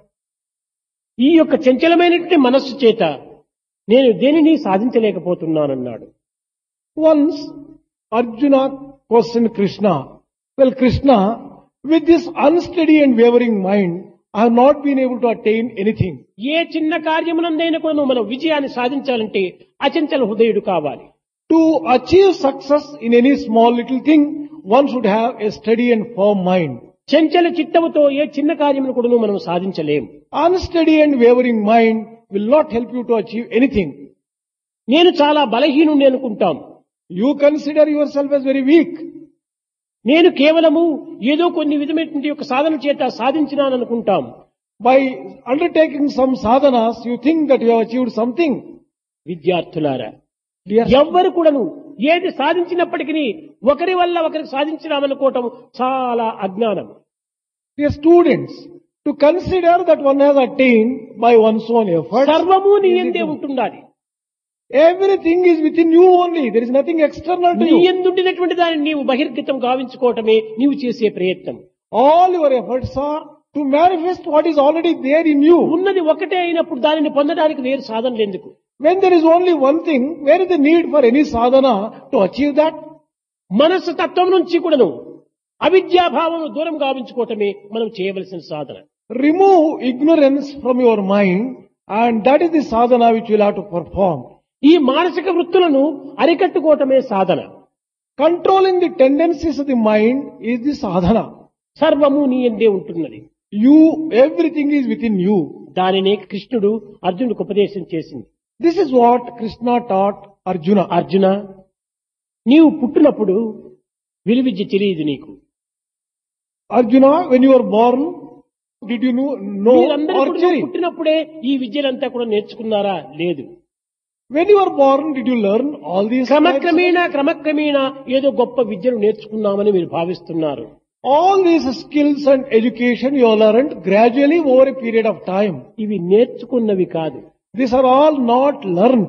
ఈ యొక్క చంచలమైనటువంటి మనస్సు చేత నేను దేనిని సాధించలేకపోతున్నానన్నాడు. once Arjuna questioned Krishna, well Krishna, with this unsteady and wavering mind, I have not been able to attain anything. ఏ చిన్న కార్యమునందైనా కూడా మనం విజయాన్ని సాధించాలంటే అచంచల హృదయుడు కావాలి. To achieve success in any small little thing, one should have a steady and firm mind. చంచల చిత్తముతో ఏ చిన్న కార్యమును కూడా మనం సాధించలేం. Unsteady and wavering mind will not help you to achieve anything. నేను చాలా బలహీనుని అనుకుంటాం. You consider yourself as very weak. నేను కేవలము ఏదో కొన్ని విధమైనటువంటి యొక్క సాధన చేత సాధించినాననుకుంటాం. By undertaking some sadhanas, you think that you have achieved something. విద్యార్థులారా, Dear, ఎవ్వరు కూడాను ఏది సాధించినప్పటికీ ఒకరి వల్ల ఒకరికి సాధించినామనుకోవటం చాలా అజ్ఞానం. dear students, to consider that one has attained by one's own effort, సర్వము నీ యందే ఉంటుండాలి. everything is within you only. There is nothing external to నీ you. యందుండినటువంటి దాన్ని నీవు బహిర్గతం గావించుకోవటమే నీవు చేసే ప్రయత్నం. All your efforts are to manifest what is already there in you. ఉన్నది ఒకటే అయినప్పుడు దానిని పొందడానికి వేరు సాధనలు ఎందుకు? When there is only one thing, where is the need for any sadhana to achieve that? మనస్సు తత్వం నుంచి కూడాను అవిద్యాభావం దూరం గావించుకోవటమే మనం చేయవలసిన సాధన. Remove ignorance from your mind, and that is the sadhana which you will have to perform. ఈ మానసిక వృత్తులను అరికట్టుకోవటమే సాధన. Controlling the tendencies of the mind is the sadhana. సర్వము నీ యందే ఉంటున్నది. You, everything is within you. దానినే కృష్ణుడు అర్జునుడికి ఉపదేశం చేసింది. This is what Krishna taught Arjuna. Arjuna, నీవు పుట్టినప్పుడు విలువిద్య తెలియదు నీకు. Arjuna, when you were born, did you know, know మీరందరూ కూడా archery? పుట్టినప్పుడే ఈ విద్యలంతా కూడా నేర్చుకున్నారా? లేదు. When you were born, did you learn all these? క్రమక్రమేణా క్రమక్రమేణా ఏదో గొప్ప విద్యను నేర్చుకున్నామని మీరు భావిస్తున్నారు. All these skills and education you have learned gradually over a period of time. ఇవి నేర్చుకున్నవి కాదు. These are all not learned.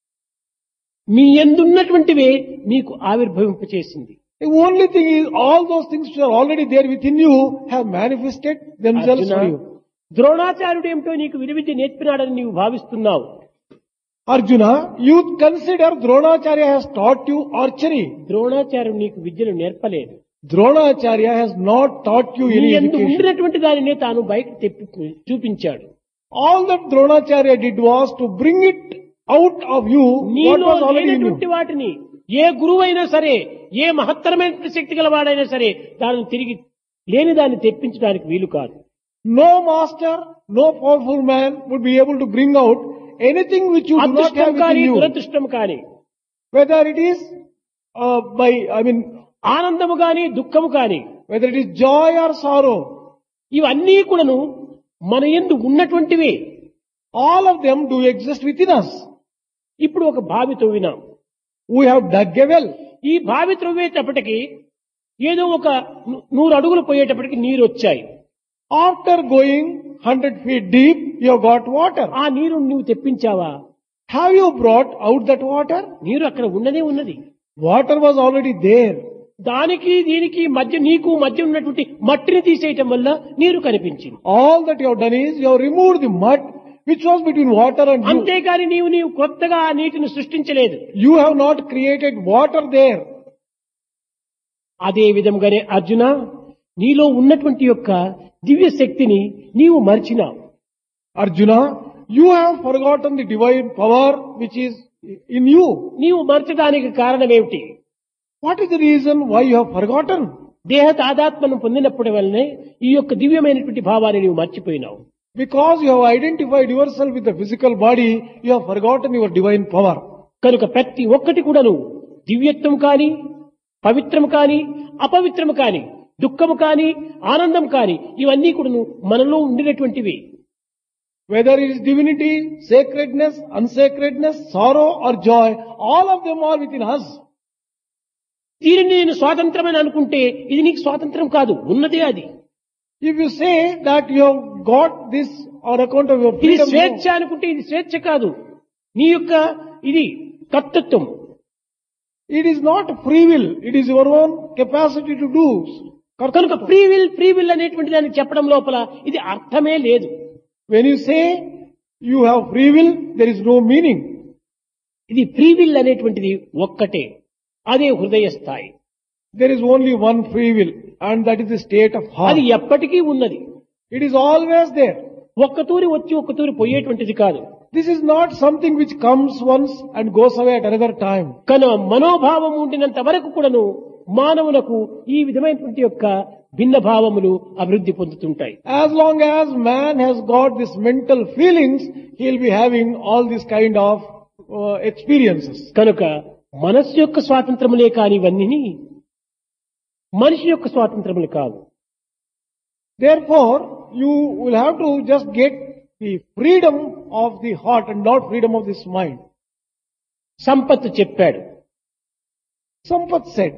మీ యందున్నటువంటివే మీకు ఆవిర్భవింప చేసింది. The only thing is all those things which are already there within you have manifested themselves Arjuna, for you. ద్రోణాచార్యుడు ఏమిటో నీకు విలువిద్య నేర్పినాడని నీవు భావిస్తున్నావు. Arjuna, you consider Dronacharya has taught you archery. ద్రోణాచార్యుడు నీకు విద్యను నేర్పలేదు. Dronacharya has not taught you నీ any యందు education. ఉండినటువంటి దానినే తాను బయటకు తెప్పి చూపించాడు. All that Dronacharya did was to bring it out of you what నీలో was already in you. లేనటువంటి వాటిని ఏ గురువైనా సరే, ఏ మహత్తరమైన శక్తి గలవాడైనా సరే దానిని తిరిగి లేని దాన్ని తెప్పించడానికి వీలు కాదు. No master, no powerful man would be able to bring out anything which you do not అదృష్టం have కానీ within you. దురదృష్టం కానీ, Whether it is uh, by, I mean, ఆనందము కానీ దుఃఖము కానీ, whether it is joy or sorrow, ఇవన్నీ కూడాను మన యందు ఉన్నటువంటివే. all of them do exist within us. ఇప్పుడు ఒక బావి తవ్వినాం. We have dug a well. ఈ బావి త్రవ్వేటప్పటికి ఏదో ఒక ను- నూరు అడుగులు పోయేటప్పటికి నీరు వచ్చాయి. After going one hundred feet deep, you have got water. ఆ నీరు నువ్వు తెప్పించావా? Have you brought out that water? నీరు అక్కడ ఉన్నదే ఉన్నది. Water was already there. దానికి దీనికి మధ్య నీకు మధ్య ఉన్నటువంటి మట్టిని తీసేయటం వల్ల నీరు కనిపించింది. All that you have done is you have removed the mud which was between water and you. అంతేకాని నీవు నీవు కొత్తగా ఆ నీటిని సృష్టించలేదు. You have not created water there. అదే విధంగానే అర్జున, నీలో ఉన్నటువంటి యొక్క దివ్య శక్తిని నీవు మరిచినావు. Arjuna, you have forgotten the divine power which is in you. నీవు మరచడానికి కారణం ఏమిటి? What is the reason why you have forgotten? దేహ తాదాత్మను పొందినప్పటి వల్లనే ఈ యొక్క దివ్యమైనటువంటి భావాన్ని నీవు మర్చిపోయినావు. Because you have identified yourself with the physical body, you have forgotten your divine power. కనుక ప్రతి ఒక్కటి కూడాను దివ్యత్వం కాని, పవిత్రం కాని, అపవిత్రము కాని, దుఃఖము కాని, ఆనందం కాని, ఇవన్నీ కూడాను మనలో ఉండినటువంటివి. Whether it is divinity, sacredness, unsacredness, sorrow or joy, all of them are within us. దీనిని నేను స్వాతంత్రమని అనుకుంటే ఇది నీకు స్వాతంత్రం కాదు, ఉన్నదే అది. If you say that you have got this on account of your ఇది freedom, స్వేచ్ఛ అనుకుంటే ఇది స్వేచ్ఛ కాదు, నీ యొక్క ఇది కర్తృత్వం. it is not free will, it is your own capacity to do. కనుక ఫ్రీ విల్ ఫ్రీ విల్ అనేటువంటి దాన్ని చెప్పడం లోపల ఇది అర్థమే లేదు. When you say you have free will, there is no meaning. ఇది ఫ్రీ విల్ అనేటువంటిది ఒక్కటే, అదే హృదయ స్థాయి. There is only one free will, and that is the state of heart. అది ఎప్పటికీ ఉన్నది. It is always there. ఒక్క తూరి వచ్చి ఒక్క తూరి పోయేటువంటిది కాదు. This is not something which comes once and goes away at another time. కనుక మనోభావం ఉండినంత వరకు కూడాను మానవులకు ఈ విధమైనటువంటి యొక్క భిన్న భావములు అభివృద్ధి పొందుతుంటాయి. As long as man has got this mental feelings, he will be having all these kind of uh, experiences. కనుక మనస్సు యొక్క స్వాతంత్రములే కాని ఇవన్నీ మనిషి యొక్క స్వాతంత్రములు కావు. Therefore, you will have to just get the freedom of the heart and not freedom of this mind. Sampath చెప్పాడు, Sampath said,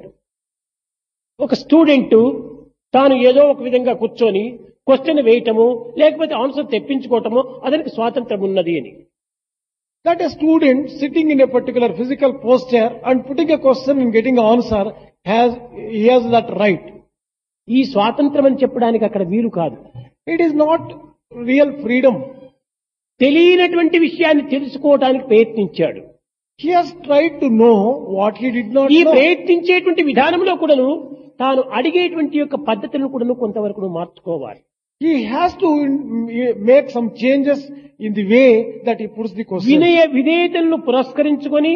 ఒక స్టూడెంట్ తాను ఏదో ఒక విధంగా కూర్చొని క్వశ్చన్ వేయటము లేకపోతే ఆన్సర్ తెప్పించుకోవటము అతనికి స్వాతంత్రం ఉన్నది అని. that a student sitting in a particular physical posture and putting a question and getting an answer has, he has that right. ఈ స్వాతంత్రం అని చెప్పడానికి అక్కడ వీలు కాదు. It is not real freedom. తెలియనటువంటి విషయాన్ని తెలుసుకోవడానికి ప్రయత్నించాడు. He has tried to know what he did not ఈ know. ప్రయత్నించేటువంటి విధానంలో కూడాను తాను అడిగేటువంటి యొక్క పద్ధతులను కూడాను కొంతవరకు మార్చుకోవాలి. He has to make some changes in the way that he puts the question. వినయ విధేయతలను పురస్కరించుకొని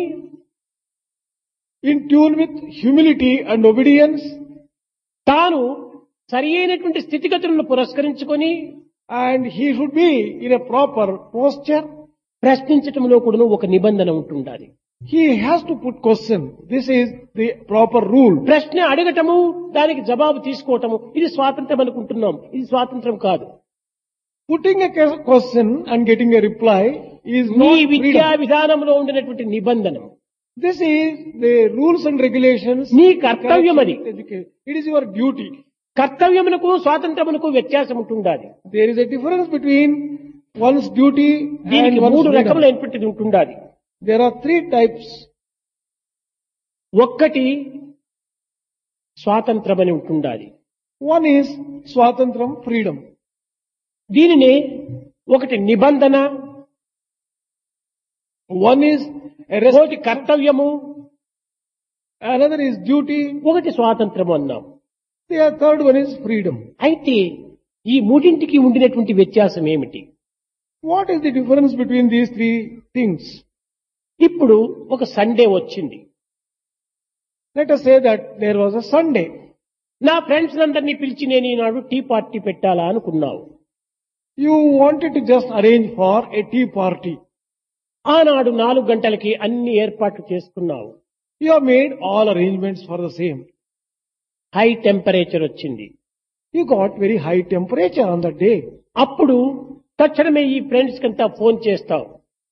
In tune with humility and obedience, తాను సరి అయినటువంటి స్థితిగతులను పురస్కరించుకొని and he should be in a proper posture. ప్రశ్నించటంలో కూడాను ఒక నిబంధన ఉంటుండాలి. he has to put question. This is the proper rule. ప్రశ్న అడగటము, దానికి జవాబు తీసుకోవటము, ఇది స్వాతంత్రం అనుకుంటున్నాం. ఇది స్వాతంత్రం కాదు. Putting a que- question and getting a reply is నీ not విద్యా freedom. విధానంలో ఉండినటువంటి నిబంధన, This is the rules and regulations. నీ కర్తవ్యం అది. Education. It is your duty. కర్తవ్యమునకు స్వాతంత్రమునకు వ్యత్యాసం ఉంటుండాలి. There is a difference between one's duty and దీనికి one's మూడు freedom. రకములైనటువంటిది ఉంటుండాలి. There are three types. ఒక్కటి స్వాతంత్రమని ఉంటుండాలి. One is swatantram, freedom. దీనిని ఒకటి నిబంధన, One is a ఒకటి restriction, కర్తవ్యము, another is duty, ఒకటి స్వాతంత్రము అన్నాం. the third one is freedom. అయితే ఈ మూడింటికి ఉండినటువంటి వ్యత్యాసం ఏమిటి? What is the difference between these three things? ఇప్పుడు ఒక సండే వచ్చింది. Let us say that there was a Sunday. నా ఫ్రెండ్స్ అందరినీ పిలిచి నేను ఈనాడు టీ పార్టీ పెట్టాలా అనుకున్నావు. You wanted to just arrange for a tea party. ఆనాడు నాలుగు గంటలకి అన్ని ఏర్పాట్లు చేసుకున్నావు. You have made all arrangements for the same. High temperature వచ్చింది. You got very high temperature on that day. అప్పుడు తక్షణమే ఈ ఫ్రెండ్స్ కంతా ఫోన్ చేస్తావు.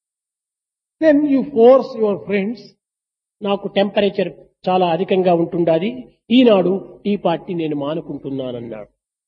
Then you force your friends, నాకు టెంపరేచర్ చాలా అధికంగా ఉంటుండాది, ఈనాడు టీ పార్టీ నేను మానుకుంటున్నానన్నాడు.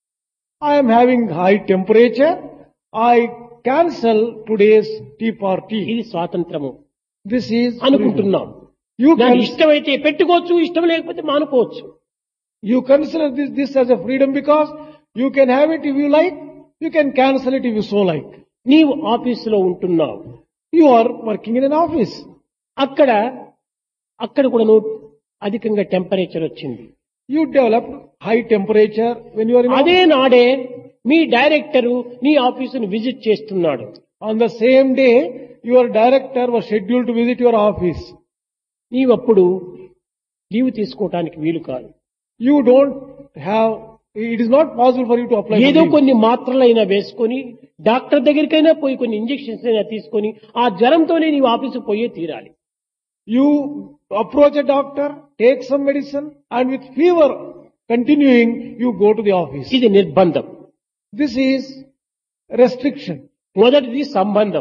I am having high temperature. I cancel today's tea party. ఇది స్వాతంత్రము This is freedom. అనుకుంటున్నాం. You నాకు can, ఇష్టమైతే పెట్టుకోవచ్చు, ఇష్టం లేకపోతే మానుకోవచ్చు. you consider this, this as a freedom because you can have it if you like. You can cancel it if you so like. నీవు ఆఫీసులో ఉంటున్నావు. You are working in an office. అక్కడ అక్కడ కూడా నువ్వు అధికంగా టెంపరేచర్ వచ్చింది. You developed high temperature when you are in అదే office. నాడే మీ డైరెక్టరు నీ ఆఫీసును విజిట్ చేస్తున్నాడు. On the same day, your director was scheduled to visit your office. నీవప్పుడు లీవ్ తీసుకోవటానికి వీలు కాదు. You don't have, it is not possible for you to apply for ఏదో leave. కొన్ని మాత్రలైనా వేసుకొని డాక్టర్ దగ్గరికైనా పోయి కొన్ని ఇంజెక్షన్స్ అయినా తీసుకొని ఆ జ్వరంతోనే నీవు ఆఫీసుకు పోయే తీరాలి. You approach a doctor, take some medicine, and with fever continuing, you go to the office. ఇది నిర్బంధం. This is restriction. మొదటిది సంబంధం,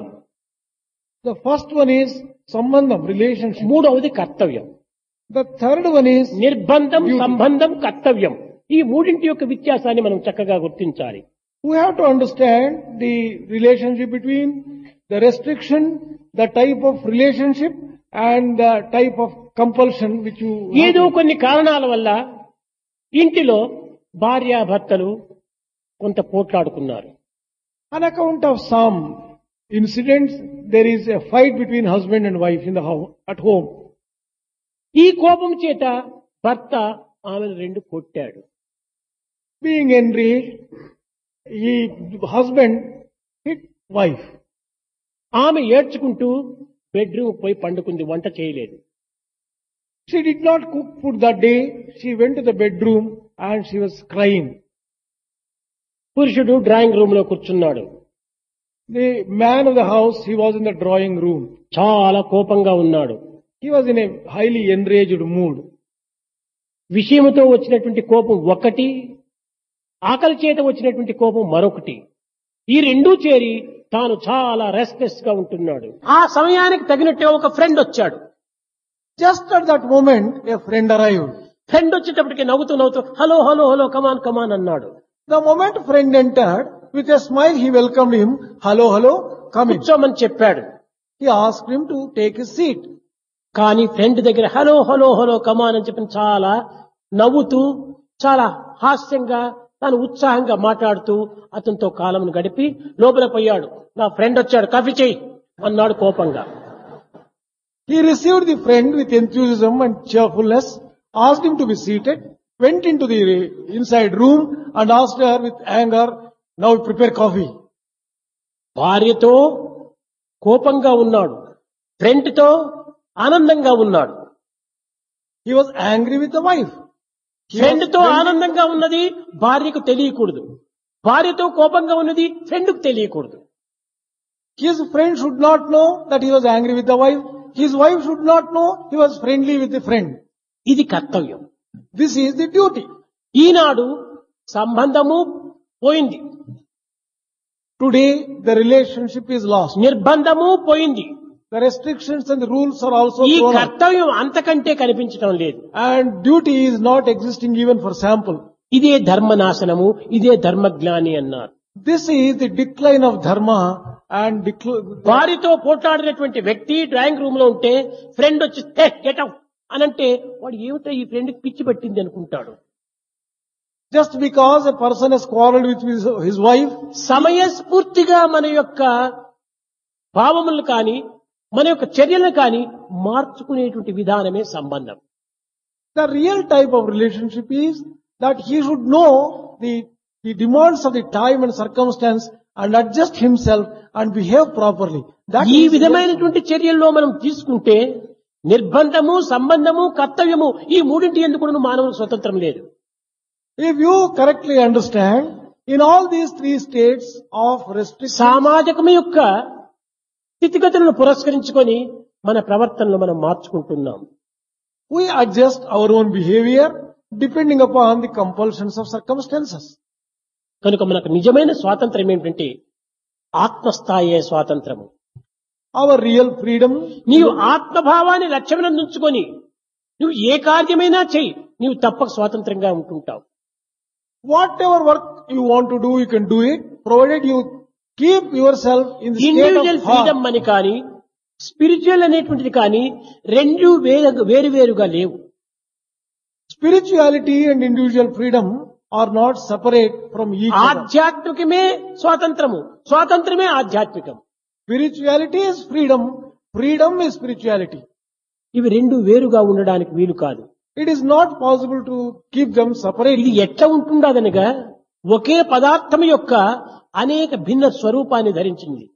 The first one is sambandham, relationship. మూడవది కర్తవ్యం. The third one is, నిర్బంధం, Duty. సంబంధం, కర్తవ్యం, ఈ మూడింటి యొక్క వ్యత్యాసాన్ని మనం చక్కగా గుర్తించాలి. we have to understand the relationship between the restriction, the type of relationship, and the type of compulsion which you have ఏదో to- కొన్ని కారణాల వల్ల ఇంటిలో భార్యాభర్తలు కొంత పోట్లాడుకున్నారు. On account of some incidents, there is a fight between husband and wife in the house, at home. ఈ కోపం చేత భర్త ఆమెను రెండు కొట్టాడు. Being enraged, he, husband hit wife. ఆమె ఏడ్చుకుంటూ బెడ్రూమ్ పోయి పండుకుంది, వంట చేయలేదు. She did not cook food that day. She went to the bedroom and she was crying. పురుషుడు డ్రాయింగ్ రూమ్ లో కూర్చున్నాడు. The man of the house, he was in the drawing room. చాలా కోపంగా ఉన్నాడు. He was in a highly enraged mood. విషయముతో వచ్చినటువంటి కోపం ఒకటి, ఆకలి చేత వచ్చినటువంటి కోపం మరొకటి. ఈ రెండూ చేరి తాను చాలా రెస్ట్లెస్ గా ఉంటున్నాడు. ఆ సమయానికి తగినట్టుగా ఒక ఫ్రెండ్ వచ్చాడు. Just at that moment, a friend arrived. Friend వచ్చేటప్పటికి నవ్వుతూ నవ్వుతూ hello hello hello come on come on అన్నాడు. The moment friend entered, with a smile he welcomed him. Hello, hello, come in. కూర్చోమని చెప్పాడు. He asked him to take his seat. కానీ friend దగ్గర hello hello hello come on అని చెప్పి చాలా నవ్వుతూ చాలా హాస్యంగా తాను ఉత్సాహంగా మాట్లాడుతూ అతనితో కాలమును గడిపి లోపల పోయాడు. నా ఫ్రెండ్ వచ్చాడు, కాఫీ చేయి అన్నాడు కోపంగా. He received the friend with enthusiasm and cheerfulness, asked him to be seated, went into the inside room and asked her with anger, now prepare coffee. భార్యతో కోపంగా ఉన్నాడు, ఫ్రెండ్ తో ఆనందంగా ఉన్నాడు. He was angry with the wife. He friend was తో friendly. ఆనందంగా ఉన్నది భార్యకు తెలియకూడదు, భార్యతో కోపంగా ఉన్నది ఫ్రెండ్కు తెలియకూడదు. His friend should not know that he was angry with the wife. his wife should not know he was friendly with a friend. ఇది కర్తవ్యం. This is the duty. ఈనాడు సంబంధము పోయింది, Today the relationship is lost. నిర్బంధము పోయింది. The restrictions and the rules are also ఈ thrown out. కర్తవ్యం అంతకంటే కనిపించడం లేదు. And duty is not existing even for sample. ఇదే ధర్మనాశనము, ఇదే ధర్మజ్ఞాని అన్నారు. This is the decline of dharma and decl- వారితో పోట్లాడినటువంటి వ్యక్తి డ్రాయింగ్ రూమ్ లో ఉంటే ఫ్రెండ్ వచ్చి గెట్ అవుట్ అనంటే వాడు ఏమిటో ఈ ఫ్రెండ్ పిచ్చి పట్టింది అనుకుంటాడు. just because a person has quarreled with his, his wife, సమయస్ఫూర్తిగా మన యొక్క భావములు కానీ మన యొక్క చర్యలను కానీ మార్చుకునేటువంటి విధానమే సంబంధం. the real type of relationship is that he should know the, the demands of the time and circumstance and adjust himself and behave properly. That ఈ is విధమైనటువంటి చర్యల్లో మనం తీసుకుంటే నిర్బంధము, సంబంధము, కర్తవ్యము ఈ మూడింటి ఎందుకు కూడా మానవ స్వతంత్రం లేదు. If you correctly understand, in all these three states of restriction, సామాజికము యొక్క స్థితిగతులను పురస్కరించుకొని మన ప్రవర్తనలు మనం మార్చుకుంటున్నాం. we adjust our own behavior depending upon the compulsions of circumstances. కనుక మనకు నిజమైన స్వాతంత్రం ఏమిటంటే ఆత్మస్థాయే స్వాతంత్రము. Our real freedom, నీవు ఆత్మభావాన్ని లక్ష్యములను ఉంచుకొని నువ్వు ఏ కార్యమైనా చెయ్యి, నీవు తప్పక స్వాతంత్రంగా ఉంటుంటావు. whatever work you want to do, you can do it, provided you keep yourself in the state individual of freedom heart. అని కానీ స్పిరిచువల్ అనేటువంటిది కానీ రెండు వేరు వేరు వేరుగా లేవు. Spirituality and individual freedom are not separate from each other. ఆధ్యాత్మికమే స్వాతంత్రము, స్వాతంత్రమే ఆధ్యాత్మికం. Spirituality is freedom, freedom is spirituality. ఇవి రెండు వేరుగా ఉండడానికి వీలు కాదు. It is not possible to keep them ఇది separately. ఎట్లా ఉంటుండదనగా ఒకే పదార్థం యొక్క అనేక భిన్న స్వరూపాన్ని ధరించింది.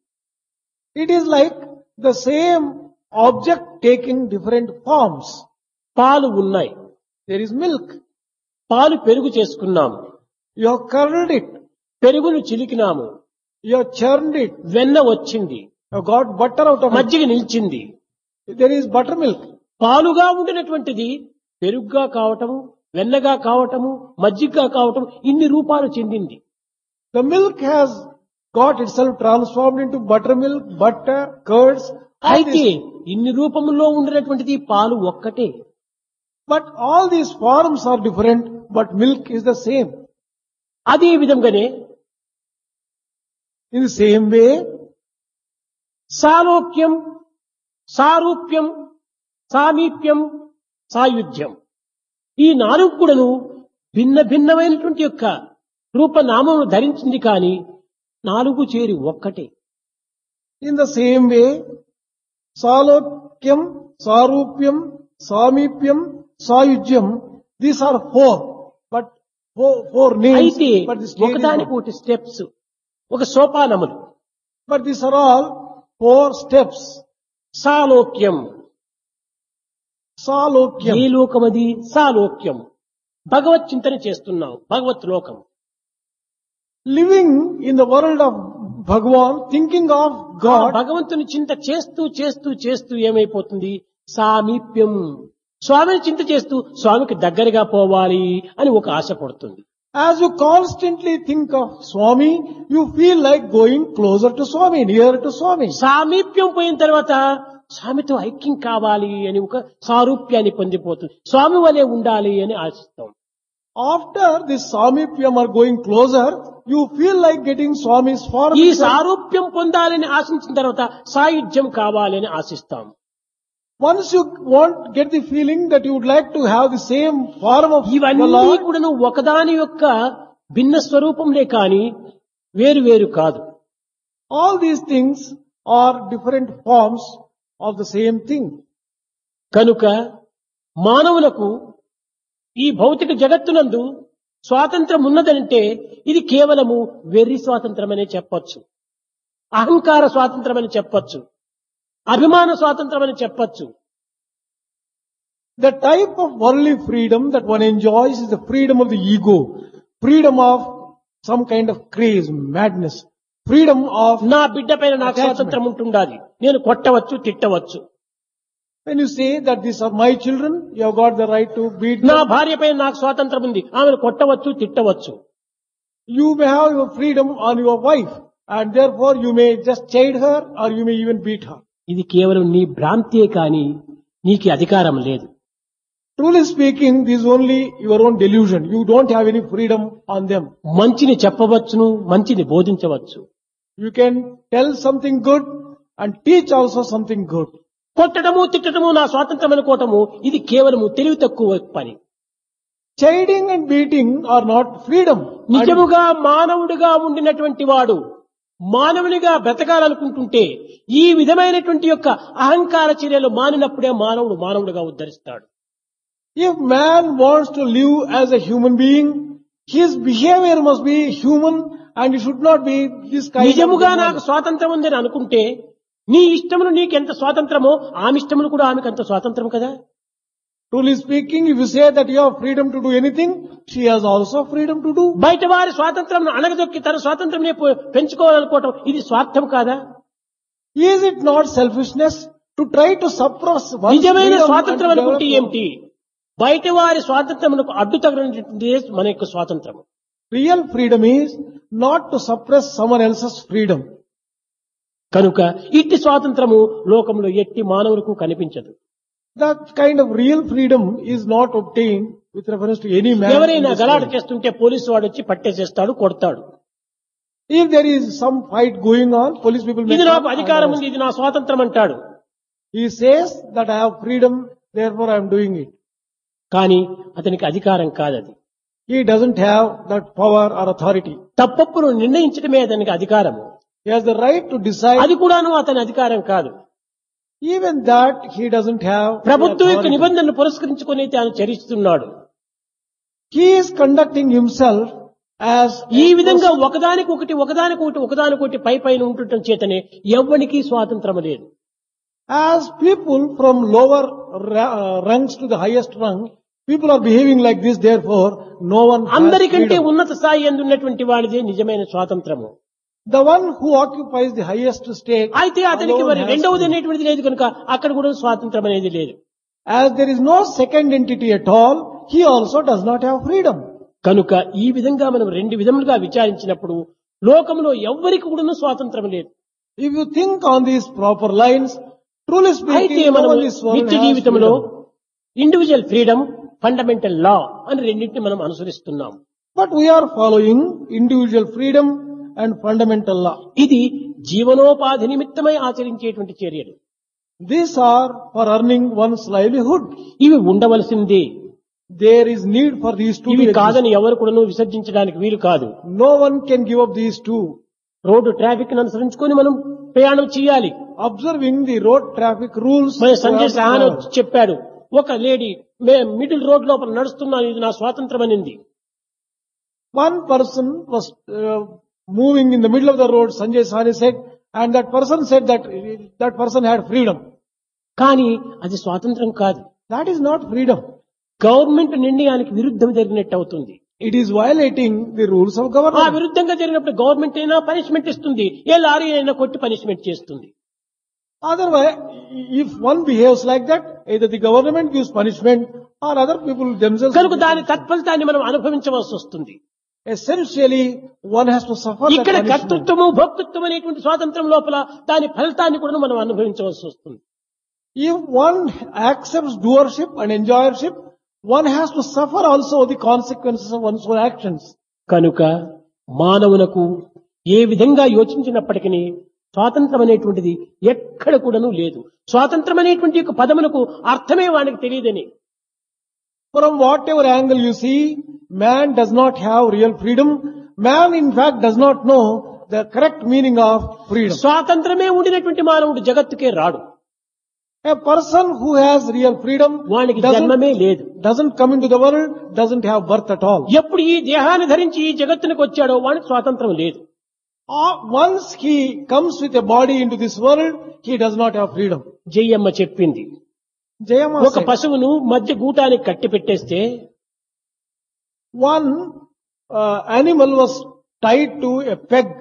It is like the same object taking different forms. పాలు ఉన్నాయి, There is milk. పాలు పెరుగు చేసుకున్నాము, You have curdled it. పెరుగును చిలికినాము, You have churned it. వెన్న వచ్చింది, You have got butter out of it. మజ్జిగ నిలిచింది. There is buttermilk. పాలుగా ఉండినటువంటిది పెరుగుగా కావటము, వెన్నగా కావటము, మజ్జిగగా కావటం ఇన్ని రూపాలు చెందింది. The milk has got itself transformed into buttermilk, butter, curds. all అయితే these- ఇన్ని రూపములో ఉండినటువంటిది పాలు ఒక్కటే. But all these forms are different, but milk is the same. అదే విధంగానే In the same way, సాలోక్యం, సారూప్యం, సామీప్యం, సాయుధ్యం ఈ నాలుగు కూడాను భిన్న భిన్నమైనటువంటి యొక్క రూపనామమును ధరించింది కానీ నాలుగు చేరి ఒక్కటే. in the same way, Salokyam, Sarupyam, Samipyam, Sayujyam, these are four, but four, four names, అయితే but the stage is ఒకదానికి one. ఒకటి స్టెప్స్, ఒక సోపానములు. But these are all four steps. సాలోక్యం, A Salokyam, లోకమది? సాలోక్యం. భగవత్ చింతన చేస్తున్నావు, భగవత్ లోకం. living in the world of Bhagwan, thinking of ఆ God, భగవంతుని చింత చేస్తూ చేస్తూ చేస్తూ ఏమైపోతుంది? సామీప్యం. స్వామిని చింత చేస్తూ స్వామికి దగ్గరగా పోవాలి అని ఒక ఆశ పడుతుంది. as you constantly think of Swami, you feel like going closer to Swami, nearer to Swami. సామీప్యం పోయిన తర్వాత స్వామితో ఐక్యం కావాలి అని ఒక సారూప్యాన్ని పొందిపోతుంది. స్వామి వలె ఉండాలి అని ఆశిస్తాం. After this Samipyam are going closer, you feel like getting Swami's form. ఈ సారూప్యం పొందాలని ఆశించిన తర్వాత సాయుధ్యం కావాలని ఆశిస్తాం. Once you want, get the feeling that you would like to have the same form of the ఇవన్నీ Lord, కూడా ఒకదాని యొక్క భిన్న స్వరూపంలే కాని వేరు వేరు కాదు. all these things are different forms of the same thing. కనుక మానవులకు ఈ భౌతిక జగత్తునందు స్వాతంత్రం ఉన్నదంటే ఇది కేవలము వెర్రి స్వాతంత్రం అనే చెప్పొచ్చు, అహంకార స్వాతంత్రం అని చెప్పొచ్చు, అభిమాన స్వాతంత్రం అని చెప్పొచ్చు. The type of worldly freedom that one enjoys is the freedom of the ego, freedom of some kind of craze, madness, freedom of నా బిడ్డ పైన నాకు Attachment. స్వాతంత్రం ఉంటుండాలి, నేను కొట్టవచ్చు, తిట్టవచ్చు. When you say that these are my children, you have got the right to beat నా them. భార్యపై నాకు స్వాతంత్రం ఉంది, ఆమెను కొట్టవచ్చు, తిట్టవచ్చు. You may have your freedom on your wife, and therefore you may just chide her or you may even beat her. ఇది కేవలం నీ భ్రాంతియే కాని నీకు అధికారం లేదు. Truly speaking, this is only your own delusion. You don't have any freedom on them. మంచిని చెప్పవచ్చును, మంచిని బోధించవచ్చు. You can tell something good and teach also something good. కొట్టడము, తిట్టడము నా స్వాతంత్రం అనుకోవటము ఇది కేవలము తెలివి తక్కువ పని. Chiding and beating are not freedom. And నిజముగా మానవుడిగా ఉండినటువంటి వాడు మానవునిగా బ్రతకాలనుకుంటుంటే ఈ విధమైనటువంటి యొక్క అహంకార చర్యలు మానినప్పుడే మానవుడు మానవుడిగా ఉద్ధరిస్తాడు. if man wants to live as a human being, his behavior must be human and it should not be this kind నిజముగా of నాకు స్వాతంత్రం ఉందని అనుకుంటే నీ ఇష్టమును నీకెంత స్వాతంత్రమో ఆమె ఇష్టమును కూడా ఆమెకు అంత స్వాతంత్రం కదా. Truly speaking, if you say that you have freedom to do anything, she has also freedom to do. బయట వారి స్వాతంత్రం అణగదొక్కి తన స్వాతంత్రం పెంచుకోవాలనుకోవటం ఇది స్వార్థం కాదా? Is it not selfishness to try to suppress one's నిజమైన freedom స్వాతంత్రం and అనుకుంటే develop- ఏమిటి? బయట వారి స్వాతంత్రమునకు అడ్డు తగినటువంటిదే మన యొక్క స్వాతంత్రం. Real freedom is not to suppress someone else's freedom. కనుక ఇట్టి స్వాతంత్రము లోకంలో ఎట్టి మానవులకు కనిపించదు. That kind of real freedom is not obtained with reference to any man. in ఎవరైనా this గలాట world. చేస్తుంటే పోలీసు వాడు వచ్చి పట్టేసేస్తాడు, కొడతాడు. If there is some fight going on, police people may ఇది come నాకు and అధికారం arrest. ఉంది, ఇది నా స్వాతంత్రం అంటాడు. He says that I have freedom, therefore I am doing it. కానీ అతనికి అధికారం కాదది. He doesn't have that power or authority. తప్పప్పును నిర్ణయించడమే అతనికి అధికారము. He has the right to decide. అది కూడాను అతని అధికారం కాదు. Even that he doesn't have. the ప్రభుత్వం యొక్క authority. నిబంధనలు పురస్కరించుకొని తాను చరిస్తున్నాడు. He is conducting himself as ఈ విధంగా ఒకదానికి ఒకటి ఒకదానికి ఒకటి ఒకదానికి ఒకటి పై పైన ఉండటం చేతనే ఎవ్వనికి స్వాతంత్రం లేదు. as people from lower ra- uh, ranks to the highest rank, people are behaving like this, therefore no one has అందరికంటే freedom. ఉన్నత స్థాయి ఎందున్నటువంటి వాడిదే నిజమైన స్వాతంత్రము. The one who occupies the highest stake అయితే అతనికి alone మరి has రెండవది freedom. అనేటువంటిది లేదు కనుక అక్కడ కూడా స్వాతంత్రం అనేది లేదు. As there is no second entity at all, he also does not have freedom. కనుక ఈ విధంగా మనం రెండు విధములుగా విచారించినప్పుడు లోకంలో ఎవ్వరికి కూడా స్వాతంత్రం లేదు. If you think on these proper lines, truly అయితే speaking, no మనం one in this world నిత్య has జీవితంలో freedom. Individual freedom, fundamental law అని రెండింటిని మనం అనుసరిస్తున్నాం. But we are following individual freedom and fundamental law. ఇది జీవనోపాధి నిమిత్తమై ఆచరించేటువంటి చర్యలు. These are for earning one's livelihood. ఇవి ఉండవలసిందే. There is need for these two. ఇవి to exist. కాదని ఎవరు కూడా విసర్జించడానికి వీలు కాదు. No one can give up these two. Road traffic అనుసరించుకొని మనం ప్రయాణం చేయాలి. Observing the road traffic rules. మన we Sanjay have to Sahan follow. చెప్పాడు, ఒక లేడీ మే మిడిల్ రోడ్ లోపల నడుస్తున్నాను, ఇది నా స్వాతంత్రం అనింది. One person was uh, moving in the middle of the road, Sanjay Sahni said, and that person said that that person had freedom. కానీ అది స్వాతంత్రం కాదు. That is not freedom. Government నిర్ణయానికి విరుద్ధం జరిగినట్టు అవుతుంది. It is violating the rules of ఆ government. విరుద్ధంగా జరిగినప్పుడు గవర్నమెంట్ అయినా పనిష్మెంట్ ఇస్తుంది, ఏ లారీ అయినా కొట్టి పనిష్మెంట్ చేస్తుంది. Otherwise, if one behaves like that, either the government gives punishment or other people themselves. కనుక give దాని punishment. తత్ఫలితాన్ని మనం అనుభవించవలసి వస్తుంది. Essentially, one has to suffer that ఇక్కడ punishment. కర్తృత్వము భోక్తృత్వం అనేటువంటి స్వాతంత్రం లోపల దాని ఫలితాన్ని కూడా మనం అనుభవించవలసి వస్తుంది. If one accepts doership and enjoyership, one has to suffer also the consequences of one's own actions. కనుక మానవునకు ఏ విధంగా యోచించినప్పటికీ స్వాతంత్రం అనేటువంటిది ఎక్కడ కూడాను లేదు. స్వాతంత్రం అనేటువంటి యొక్క పదమునకు అర్థమే వానికి తెలియదని. From whatever angle you see, man does not have real freedom. Man in fact does not know the correct meaning of freedom. స్వాతంత్రమే ఉండినటువంటి మానవుడు జగత్తుకే రాడు. A person who has real freedom వానికి doesn't, జన్మమే లేదు. doesn't come into the world, doesn't have birth at all. ఎప్పుడు ఈ దేహాన్ని ధరించి ఈ జగత్తునికి వచ్చాడో వానికి స్వాతంత్రం లేదు. Or once he comes with a body into this world, he does not have freedom. Jayamma చెప్పింది, Jayama ఒక said, పశువును మధ్య గూటానికి కట్టి పెట్టేస్తే one uh, animal was tied to a peg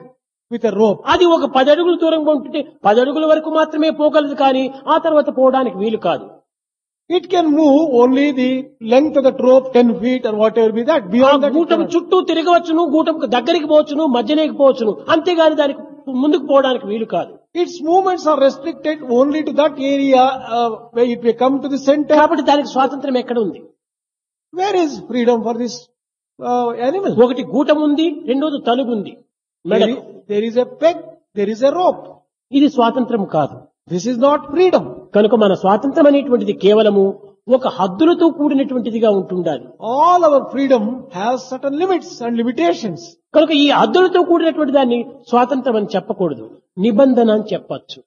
with a rope. అది ఒక పది అడుగుల దూరంగా ఉంటుంటే పది అడుగుల వరకు మాత్రమే పోగలదు కానీ ఆ తర్వాత పోవడానికి వీలు కాదు. It can move only the length of that rope, ten feet or whatever be that. ఆ Beyond that, it గూటం cannot. చుట్టూ తిరగవచ్చును, గూటంకు దగ్గరికి పోవచ్చును, మధ్యలోకి పోవచ్చును, అంతేగాని దానికి ముందుకు పోవడానికి వీలు కాదు. Its movements are restricted only to that area uh, where it may come to the center. కాబట్టి దానికి స్వాతంత్రం ఎక్కడ ఉంది? Where is freedom for this uh, animal? ఒకటి గూటం ఉంది, రెండోది తలుగుంది There మెడకు. is, there is a peg, there is a rope. ఇది స్వాతంత్రం కాదు. This is not freedom. కనుక మన స్వాతంత్రం అనేటువంటిది కేవలము ఒక హద్దులతో కూడినటువంటిదిగా ఉంటుండాలి. All our freedom has certain limits and limitations. కనుక ఈ హద్దులతో కూడినటువంటి దాన్ని స్వాతంత్రం అని చెప్పకూడదు, నిబంధన అని చెప్పచ్చు.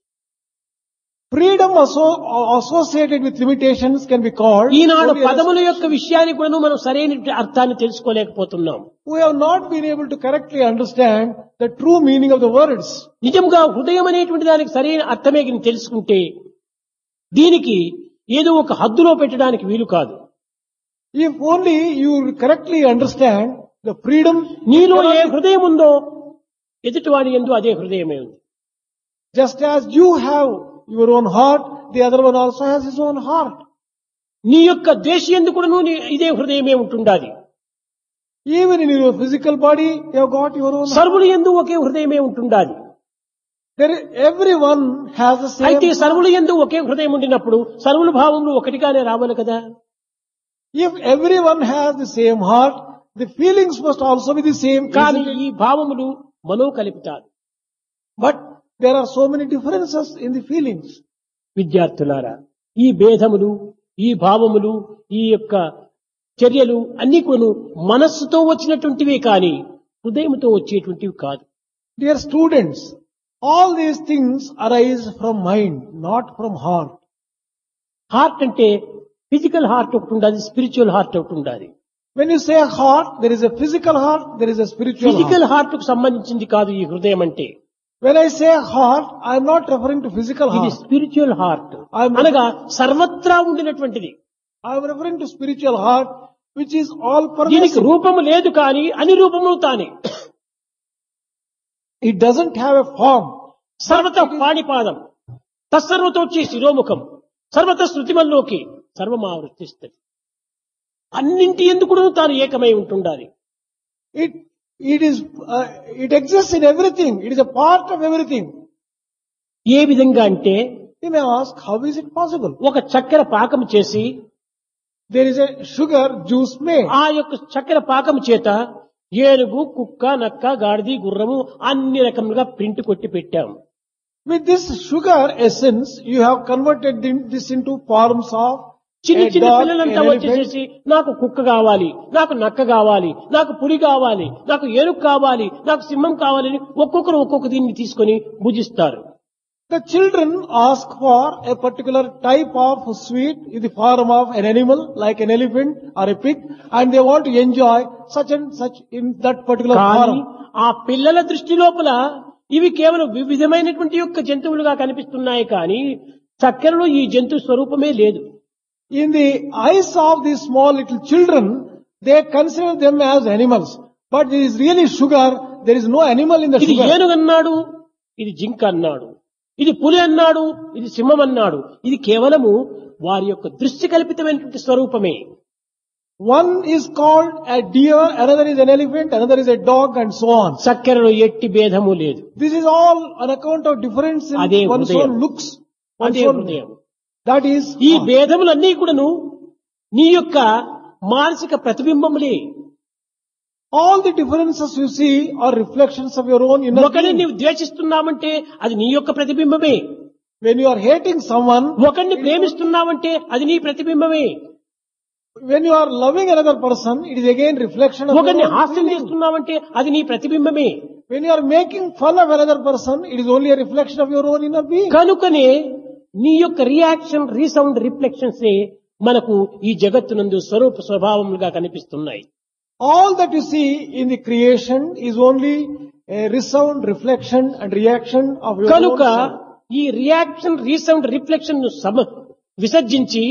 Freedom asso- associated with limitations can be called. Eenadu only a పదముల యొక్క విషయాన్ని కూడా మనం సరైన అర్థాన్ని తెలుసుకోలేకపోతున్నాం. We have not been able to correctly understand the true meaning of the words. నిజంగా హృదయం అనేటువంటి దానికి సరైన అర్థమే గిని తెలుసుకుంటే దీనికి ఏదో ఒక హద్దులో పెట్టడానికి వీలు కాదు. If only you correctly understand the freedom, నీలో ఏ హృదయం ఉందో ఎదుటివాడి యందు అదే హృదయమే ఉంది. just as you have your own heart, the other one also has his own heart. నీ యొక్క దేశీయందు కూడాను నీ- ఇదే హృదయమే ఉంటుండాలి. Even in your physical body, you have got your own heart. సర్వులు యందు ఒకే హృదయమే ఉంటుండాలి. There, everyone has the same. అయితే సర్వులు యందు ఒకే హృదయం ఉండినప్పుడు సర్వుల భావములు ఒకటిగానే రావాలి కదా. If everyone has the same heart, the feelings must also be the same. కానీ isn't it? ఈ భావములు మనో కల్పితాలు. But there are so many differences in the feelings. విద్యార్థులారా, ఈ భేదములు, ఈ భావములు, ఈ యొక్క చర్యలు అన్ని కొను మనస్సుతో వచ్చినటువంటివే కానీ హృదయంతో వచ్చేటువంటివి కాదు. Dear students, all these things arise from mind, not from heart. Heart అంటే ఫిజికల్ హార్ట్ ఒకటి ఉండాలి, స్పిరిచువల్ హార్ట్ ఒకటి ఉండాలి. When you say heart, there is a physical heart, there is a spiritual heart. Physical heart కు సంబంధించింది కాదు ఈ హృదయం అంటే. When I say heart, I am not referring to physical ఇది heart. స్పిరిచువల్ హార్ట్ I'm- అనగా సర్వత్రా ఉండినటువంటిది. I am referring to spiritual heart, which is all దీనికి pervasive. రూపము లేదు కానీ అని రూపము తానే. It doesn't have a form. సర్వత పాణిపాదం తత్సర్వతోచ్చి శిరోముఖం సర్వత శృతిమల్లోకి సర్వమావృత్తిస్తుంది. అన్నింటి ఎందుకు తాను ఏకమై ఉంటుండాలి. It, it is, uh, it exists in everything. It is a part of everything. ఏ విధంగా అంటే You may ask, how is it possible? ఒక చక్కెర పాకం చేసి There is a sugar juice made. ఆ యొక్క చక్కెర పాకం చేత ఏనుగు, కుక్క, నక్క, గాడిది, గుర్రము అన్ని రకములుగా ప్రింట్ కొట్టి పెట్టాం. With this sugar essence, you have converted the- this into forms of చిన్న a చిన్న dog, an పిల్లలంతా elephant. వచ్చేసేసి నాకు కుక్క కావాలి, నాకు నక్క కావాలి, నాకు పులి కావాలి, నాకు ఏనుగు కావాలి, నాకు సింహం కావాలని ఒక్కొక్కరు ఒక్కొక్క దీన్ని తీసుకొని భుజిస్తారు. The children ask for a particular type of sweet in the form of an animal like an elephant or a pig, and they want to enjoy such and such in that particular కానీ form. ఆ పిల్లల దృష్టి లోపల ఇవి కేవలం వివిధమైనటువంటి యొక్క జంతువులుగా కనిపిస్తున్నాయి కానీ చక్కెరలో ఈ జంతు స్వరూపమే లేదు. In the eyes of these small little children, they consider them as animals. But it is really sugar. There is no animal in the ఇది sugar. ఏనుగు అన్నాడు, ఇది జింక అన్నాడు, ఇది పులి అన్నాడు, ఇది సింహం అన్నాడు. ఇది కేవలము వారి యొక్క దృష్టి కల్పితమైనటువంటి స్వరూపమే. One is called a deer, another is an elephant, another is a dog, and so on. చక్కెరలో ఎట్టి భేదము లేదు. This is all on account of difference in అదే one's హృదయం. own looks. One's అదే own, హృదయం. that is ఈ heart. భేదములన్నీ కూడాను నీ యొక్క మానసిక ప్రతిబింబములే. All the differences you see are reflections of your own inner ఒకరిని being. నీవు ద్వేషిస్తున్నావంటే అది నీ యొక్క ప్రతిబింబమే. When you are hating someone, ఒకరిని ప్రేమిస్తున్నావంటే అది నీ ప్రతిబింబమే. when you are loving another person, it is again reflection of your ఒకరిని own హాస్యం feeling. చేస్తున్నావంటే అది నీ ప్రతిబింబమే. When you are making fun of another person, it is only a reflection of your own inner being. కనుకనే నీ యొక్క reaction, resound, reflections మనకు ఈ జగత్తునందు స్వరూప స్వభావములుగా కనిపిస్తున్నాయి. All that you see in the creation is only a resound, reflection and reaction of your own కనుక self. ఈ reaction, resound, reflection సమ విసర్జించి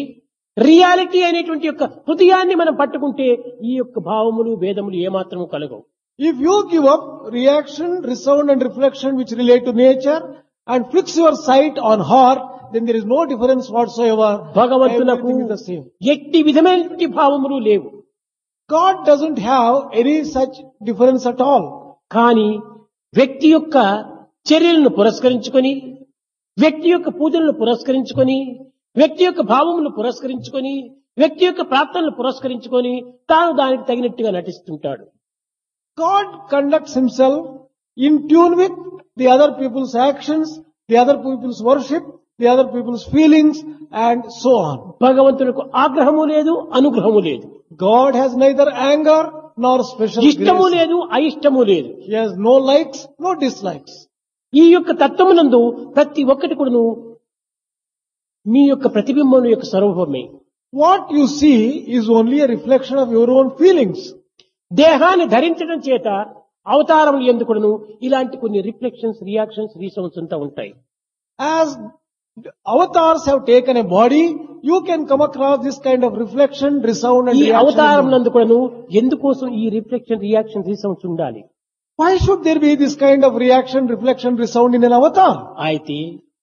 రియాలిటీ అనేటువంటి యొక్క హృదయాన్ని మనం పట్టుకుంటే ఈ యొక్క భావములు భేదములు ఏమాత్రము కలగవు. If you give up reaction, resound and reflection which relate to nature and fix your sight on heart, then there is no difference whatsoever. భగవంతునకు Everything is the same. ఎట్టి విధమైనటువంటి భావములు లేవు. God doesn't have any such difference at all. కానీ వ్యక్తి యొక్క చర్యలను పురస్కరించుకొని, వ్యక్తి యొక్క పూజలను పురస్కరించుకొని, వ్యక్తి యొక్క భావములను పురస్కరించుకొని, వ్యక్తి యొక్క ప్రార్థనలు పురస్కరించుకొని తాను దానికి తగినట్టుగా నటిస్తుంటాడు. God conducts himself in tune with the other people's actions, the other people's worship, the other people's feelings and so on. భగవంతునికి ఆగ్రహము లేదు, అనుగ్రహము లేదు. God has neither anger nor special ఇష్టము grace. లేదు, అయిష్టము లేదు. He has no likes, no dislikes. ఈ యొక్క తత్వమునందు ప్రతి ఒక్కటి కూడాను మీ యొక్క ప్రతిబింబం యొక్క స్వరూపమే. What you see is only a reflection of your own feelings. దేహాన్ని ధరించడం చేత అవతారములు ఎందుకును ఇలాంటి కొన్ని రిఫ్లెక్షన్స్, రియాక్షన్స్, రీసౌండ్స్ అంతా ఉంటాయి. As avatars have taken a body, you can come across this kind of reflection, resound and ఈ reaction. అవతారం నందుకును ఎందుకోసం ఈ రిఫ్లెక్షన్, రియాక్షన్, రీసౌండ్స్ ఉండాలి? Why should there be this kind of reaction, reflection, resound in an avatar? అయితే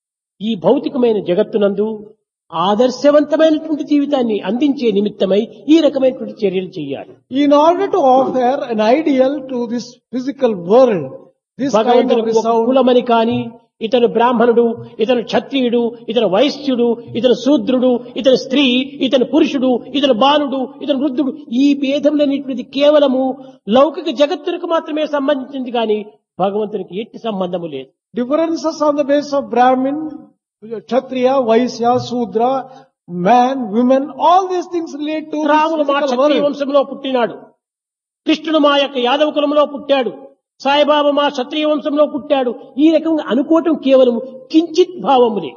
ఈ భౌతికమైన జగత్తునందు ఆదర్శవంతమైనటువంటి జీవితాన్ని అందించే నిమిత్తమై ఈ రకమైనటువంటి చర్యలు చేయాలి. In order to offer an ideal to this physical world, this kind of భగవంతునికి ఒక resound, కులమని కాని, ఇతను బ్రాహ్మణుడు, ఇతను క్షత్రియుడు, ఇతను వైశ్యుడు, ఇతను శూద్రుడు, ఇతను స్త్రీ, ఇతను పురుషుడు, ఇతను బాలుడు, ఇతను వృద్ధుడు, ఈ భేదములనేటువంటిది కేవలము లౌకిక జగత్తులకు మాత్రమే సంబంధించింది కానీ భగవంతునికి ఎట్టి సంబంధము లేదు. differences on the basis of Brahmin, Kshatriya, Vaishya, Sudra, man, women, all these things relate to this రాముడు మా physical క్షత్రియ world. వంశంలో పుట్టినాడు, కృష్ణుడు మా యొక్క యాదవ కులంలో పుట్టాడు, సాయిబాబా మా క్షత్రియ వంశంలో పుట్టాడు, ఈ రకంగా అనుకోవటం కేవలం కించిత్ భావములే.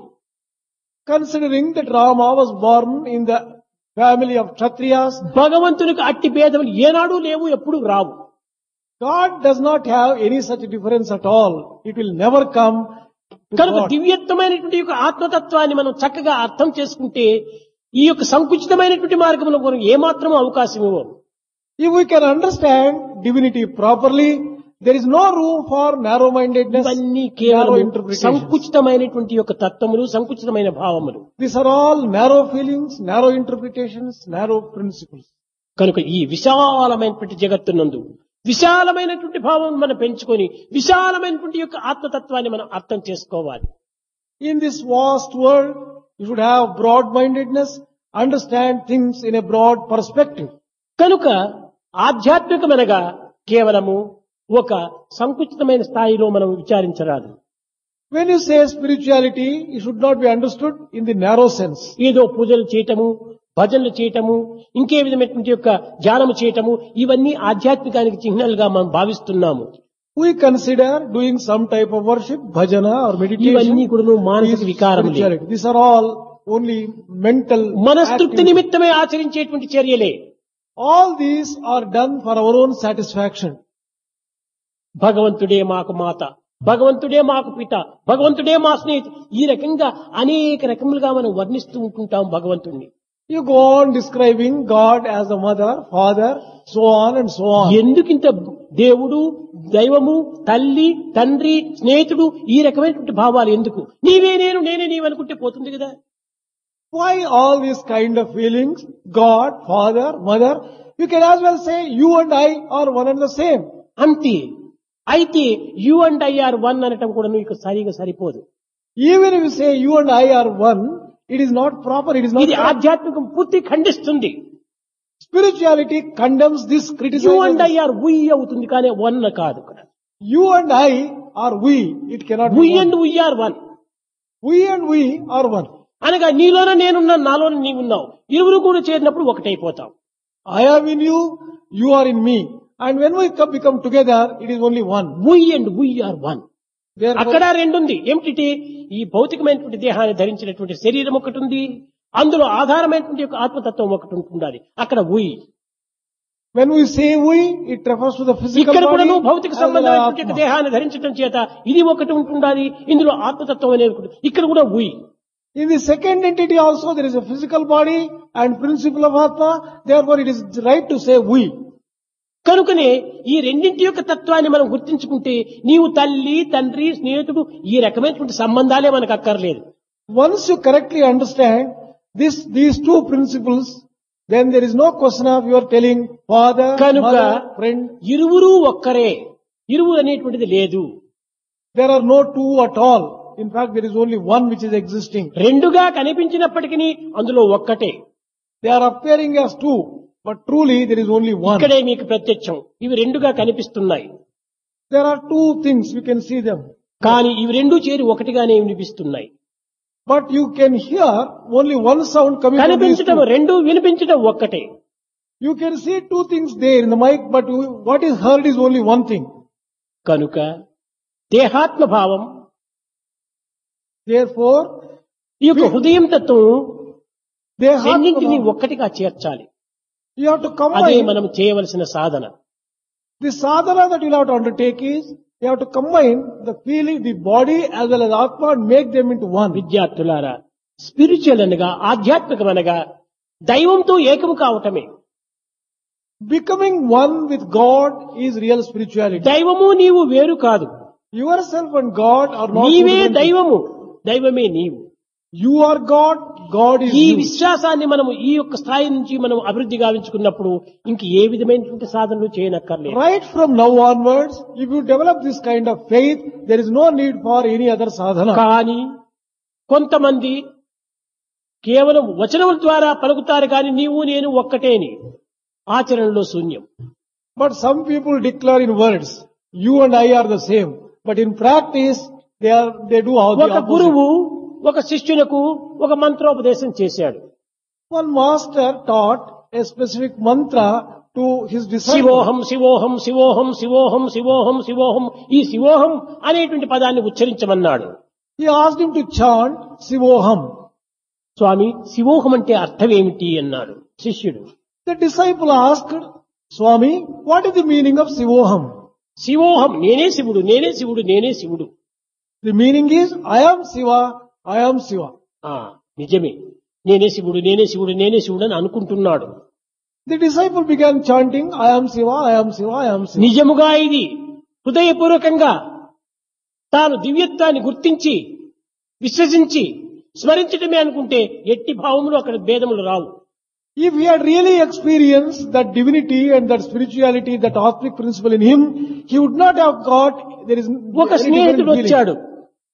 Considering that Rama was born in the family of Kshatriyas, భగవంతునికి అట్టి భేదములు ఏనాడు లేవు, ఎప్పుడు రావు. God does not have any such difference at all. It will never come to కనుక God. దివ్యత్వమైనటువంటి యొక్క ఆత్మతత్వాన్ని మనం చక్కగా అర్థం చేసుకుంటే ఈ యొక్క సంకుచితమైనటువంటి మార్గంలో మనం ఏమాత్రం అవకాశం ఇవ్వం. If we can understand divinity properly, there is no room for narrow-mindedness, ఇవన్నీ narrow కేవలం interpretations. సంకుచితమైనటువంటి యొక్క తత్వములు, సంకుచితమైన భావములు. These are all narrow feelings, narrow interpretations, narrow principles. కనుక ఈ విశాలమైనటువంటి జగత్తునందు విశాలమైనటువంటి భావం మనం పెంచుకొని విశాలమైనటువంటి యొక్క ఆత్మతత్వాన్ని మనం అర్థం చేసుకోవాలి. In this vast world, you should have broad-mindedness, understand things in a broad perspective. కనుక ఆధ్యాత్మికమనగా కేవలము ఒక సంకుచితమైన స్థాయిలో మనం విచారించరాదు. When you say spirituality, it should not be understood in the narrow sense. ఏదో పూజలు చేయటము, భజనలు చేయటము, ఇంకే విధమైనటువంటి యొక్క ధ్యానము చేయటము, ఇవన్నీ ఆధ్యాత్మికానికి చిహ్నాలుగా మనం భావిస్తున్నాము. We consider doing some type of worship, bhajana or ఇవన్నీ meditation, కూడా మానసిక is వికారములే. spirituality. These are all only mental మనస్తృప్తి activities. నిమిత్తమే ఆచరించేటువంటి చర్యలే. All these are done for our own satisfaction. భగవంతుడే మాకు మాత, భగవంతుడే మాకు పిత, భగవంతుడే మా స్నేహితుడు, ఈ రకంగా అనేక రకములుగా మనం వర్ణిస్తూ ఉంటుంటాం భగవంతుణ్ణి. You go on describing God as a mother, father, so on and so on. ఎందుకింత దేవుడు, దైవము, తల్లి, తండ్రి, స్నేహితుడు, ఈ రకమైనటువంటి భావాలు ఎందుకు? నీవే నేను, నేనే నీవనుకుంటే పోతుంది కదా. Why all these kind of feelings? God, father, mother. You can as well say you and I are one and the same. అంతే. అయితే you and I are one అనటం కూడా నీకు సరిగా సరిపోదు. Even if you say you and I are one, it is not proper, it is not ఇది correct. ఆధ్యాత్మికం పూర్తి ఖండిస్తుంది. Spirituality condemns this, you criticizes and I this. Are we అవుతుంది కానీ వన్ కాదు ఇక్కడ. You and I are we, it cannot we be one. And we are one We and we are one. అనగా నీలోనే నేనున్నాను, నాలోనే నీవున్నావు, ఇరువురు కూడా చేరినప్పుడు ఒకటైపోతాం. I am in you, you are in me. And when we come, become together, it is only one. We and we are one. Therefore, అక్కడ రెండుంది. ఏమిటి? ఈ భౌతికమైనటువంటి దేహాన్ని ధరించినటువంటి శరీరం ఒకటి ఉంది, అందులో ఆధారమైనటువంటి యొక్క ఆత్మతత్వం ఒకటి ఉంటుండాలి. అక్కడ వి. when we say we, it refers to the physical ఇక్కడ కూడా body నువ్వు భౌతిక as well as సంబంధమైనటువంటి యొక్క Atma. దేహాన్ని ధరించడం చేత ఇది ఒకటి ఉంటుండాలి, ఇందులో ఆత్మతత్వం అనేది ఒకటి. ఇక్కడ కూడా వి. In the second entity also there is a physical body and principle of Atma. Therefore it is right to say we. కనుకనే ఈ రెండింటి యొక్క తత్వాన్ని మనం గుర్తించుకుంటే నీవు తల్లి తండ్రి స్నేహితుడు ఈ రకమైనటువంటి సంబంధాలే మనకు అక్కర్లేదు. Once you correctly understand this, these two principles, then there is no question of you are telling father, కనుక mother, friend. ఇరువురు ఒక్కరే, ఇరువు అనేటువంటిది లేదు. There are no two at all. In fact, there is only one which is existing. రెండుగా కనిపించినప్పటికీ అందులో ఒక్కటే. They are appearing as two, but truly there is only one. ఇక్కడే మీకు ప్రత్యక్షం. ఇవి రెండుగా కనిపిస్తున్నాయి. There are two things, you can see them. కానీ ఇవి రెండు చేరి ఒకటిగానే వినిపిస్తున్నాయి. But you can hear only one sound coming from these కనిపించడం two. రెండు, వినిపించడం ఒక్కటే. You can see two things there in the mic, but what is heard is only one thing. కనుక దేహాత్మ భావం, Therefore, ఈ యొక్క హృదయం తత్వం రెండింటినీ Dehatma, ఒక్కటిగా చేర్చాలి. you have to అదే combine. మనం చేయవలసిన సాధన. The sadhana that you have to undertake is, you have to combine the feeling, the body as well as Atma and make them into one. విద్యార్థులారా, స్పిరిచువల్ అనగా ఆధ్యాత్మికం అనగా దైవంతో ఏకం కావటమే. Becoming one with God is real spirituality. దైవము నీవు వేరు కాదు. Yourself and God are not two నీవే different things. దైవము, దైవమే నీవు. You are God, God is ఈ you. విశ్వాసాన్ని మనము ఈ యొక్క స్థాయి నుంచి మనం అభివృద్ధి గావించుకున్నప్పుడు ఇంక ఏ విధమైనటువంటి సాధనలు చేయనక్కర్లేదు. Right from now onwards, if you develop this kind of faith, there is no need for any other sadhana. కానీ కొంతమంది కేవలం వచనముల ద్వారా పలుకుతారు కానీ నీవు నేను ఒక్కటేని ఆచరణలో శూన్యం. But some people declare in words, you and I are the same. But in practice, they are, they do all the ఒక opposite. గురువు ఒక శిష్యులకు ఒక మంత్రోపదేశం చేశాడు. One master taught a specific mantra to his disciples. శివోహం శివోహం శివోహం శివోహం శివోహం శివోహం ఈ శివోహం అనేటువంటి పదాన్ని ఉచ్చరించమన్నాడు. He asked him to chant Sivoham. స్వామి శివోహం అంటే అర్థం ఏమిటి అన్నాడు శిష్యుడు. The disciple asked, Swami, what is the meaning of Sivoham? శివోహం నేనే శివుడు, నేనే శివుడు, నేనే శివుడు. The meaning is, I am Siva, I am Siva. ఆ నిజమే, నేనే శివుడు, నేనే శివుడు, నేనే శివుడు అని అనుకుంటున్నాడు. The disciple began chanting, I am Siva, I am Siva, I am Siva. నిజముగా ఇది హృదయపూర్వకంగా తాను దివ్యత్వాన్ని గుర్తించి విశ్వసించి స్మరించడమే అనుకుంటే ఎట్టి భావములు అక్కడ భేదములు రావు. If he had really experienced that divinity and that spirituality, that Atmic principle in him, he would not have got, there is ఒక any స్నేహితుడు different వచ్చాడు. feeling.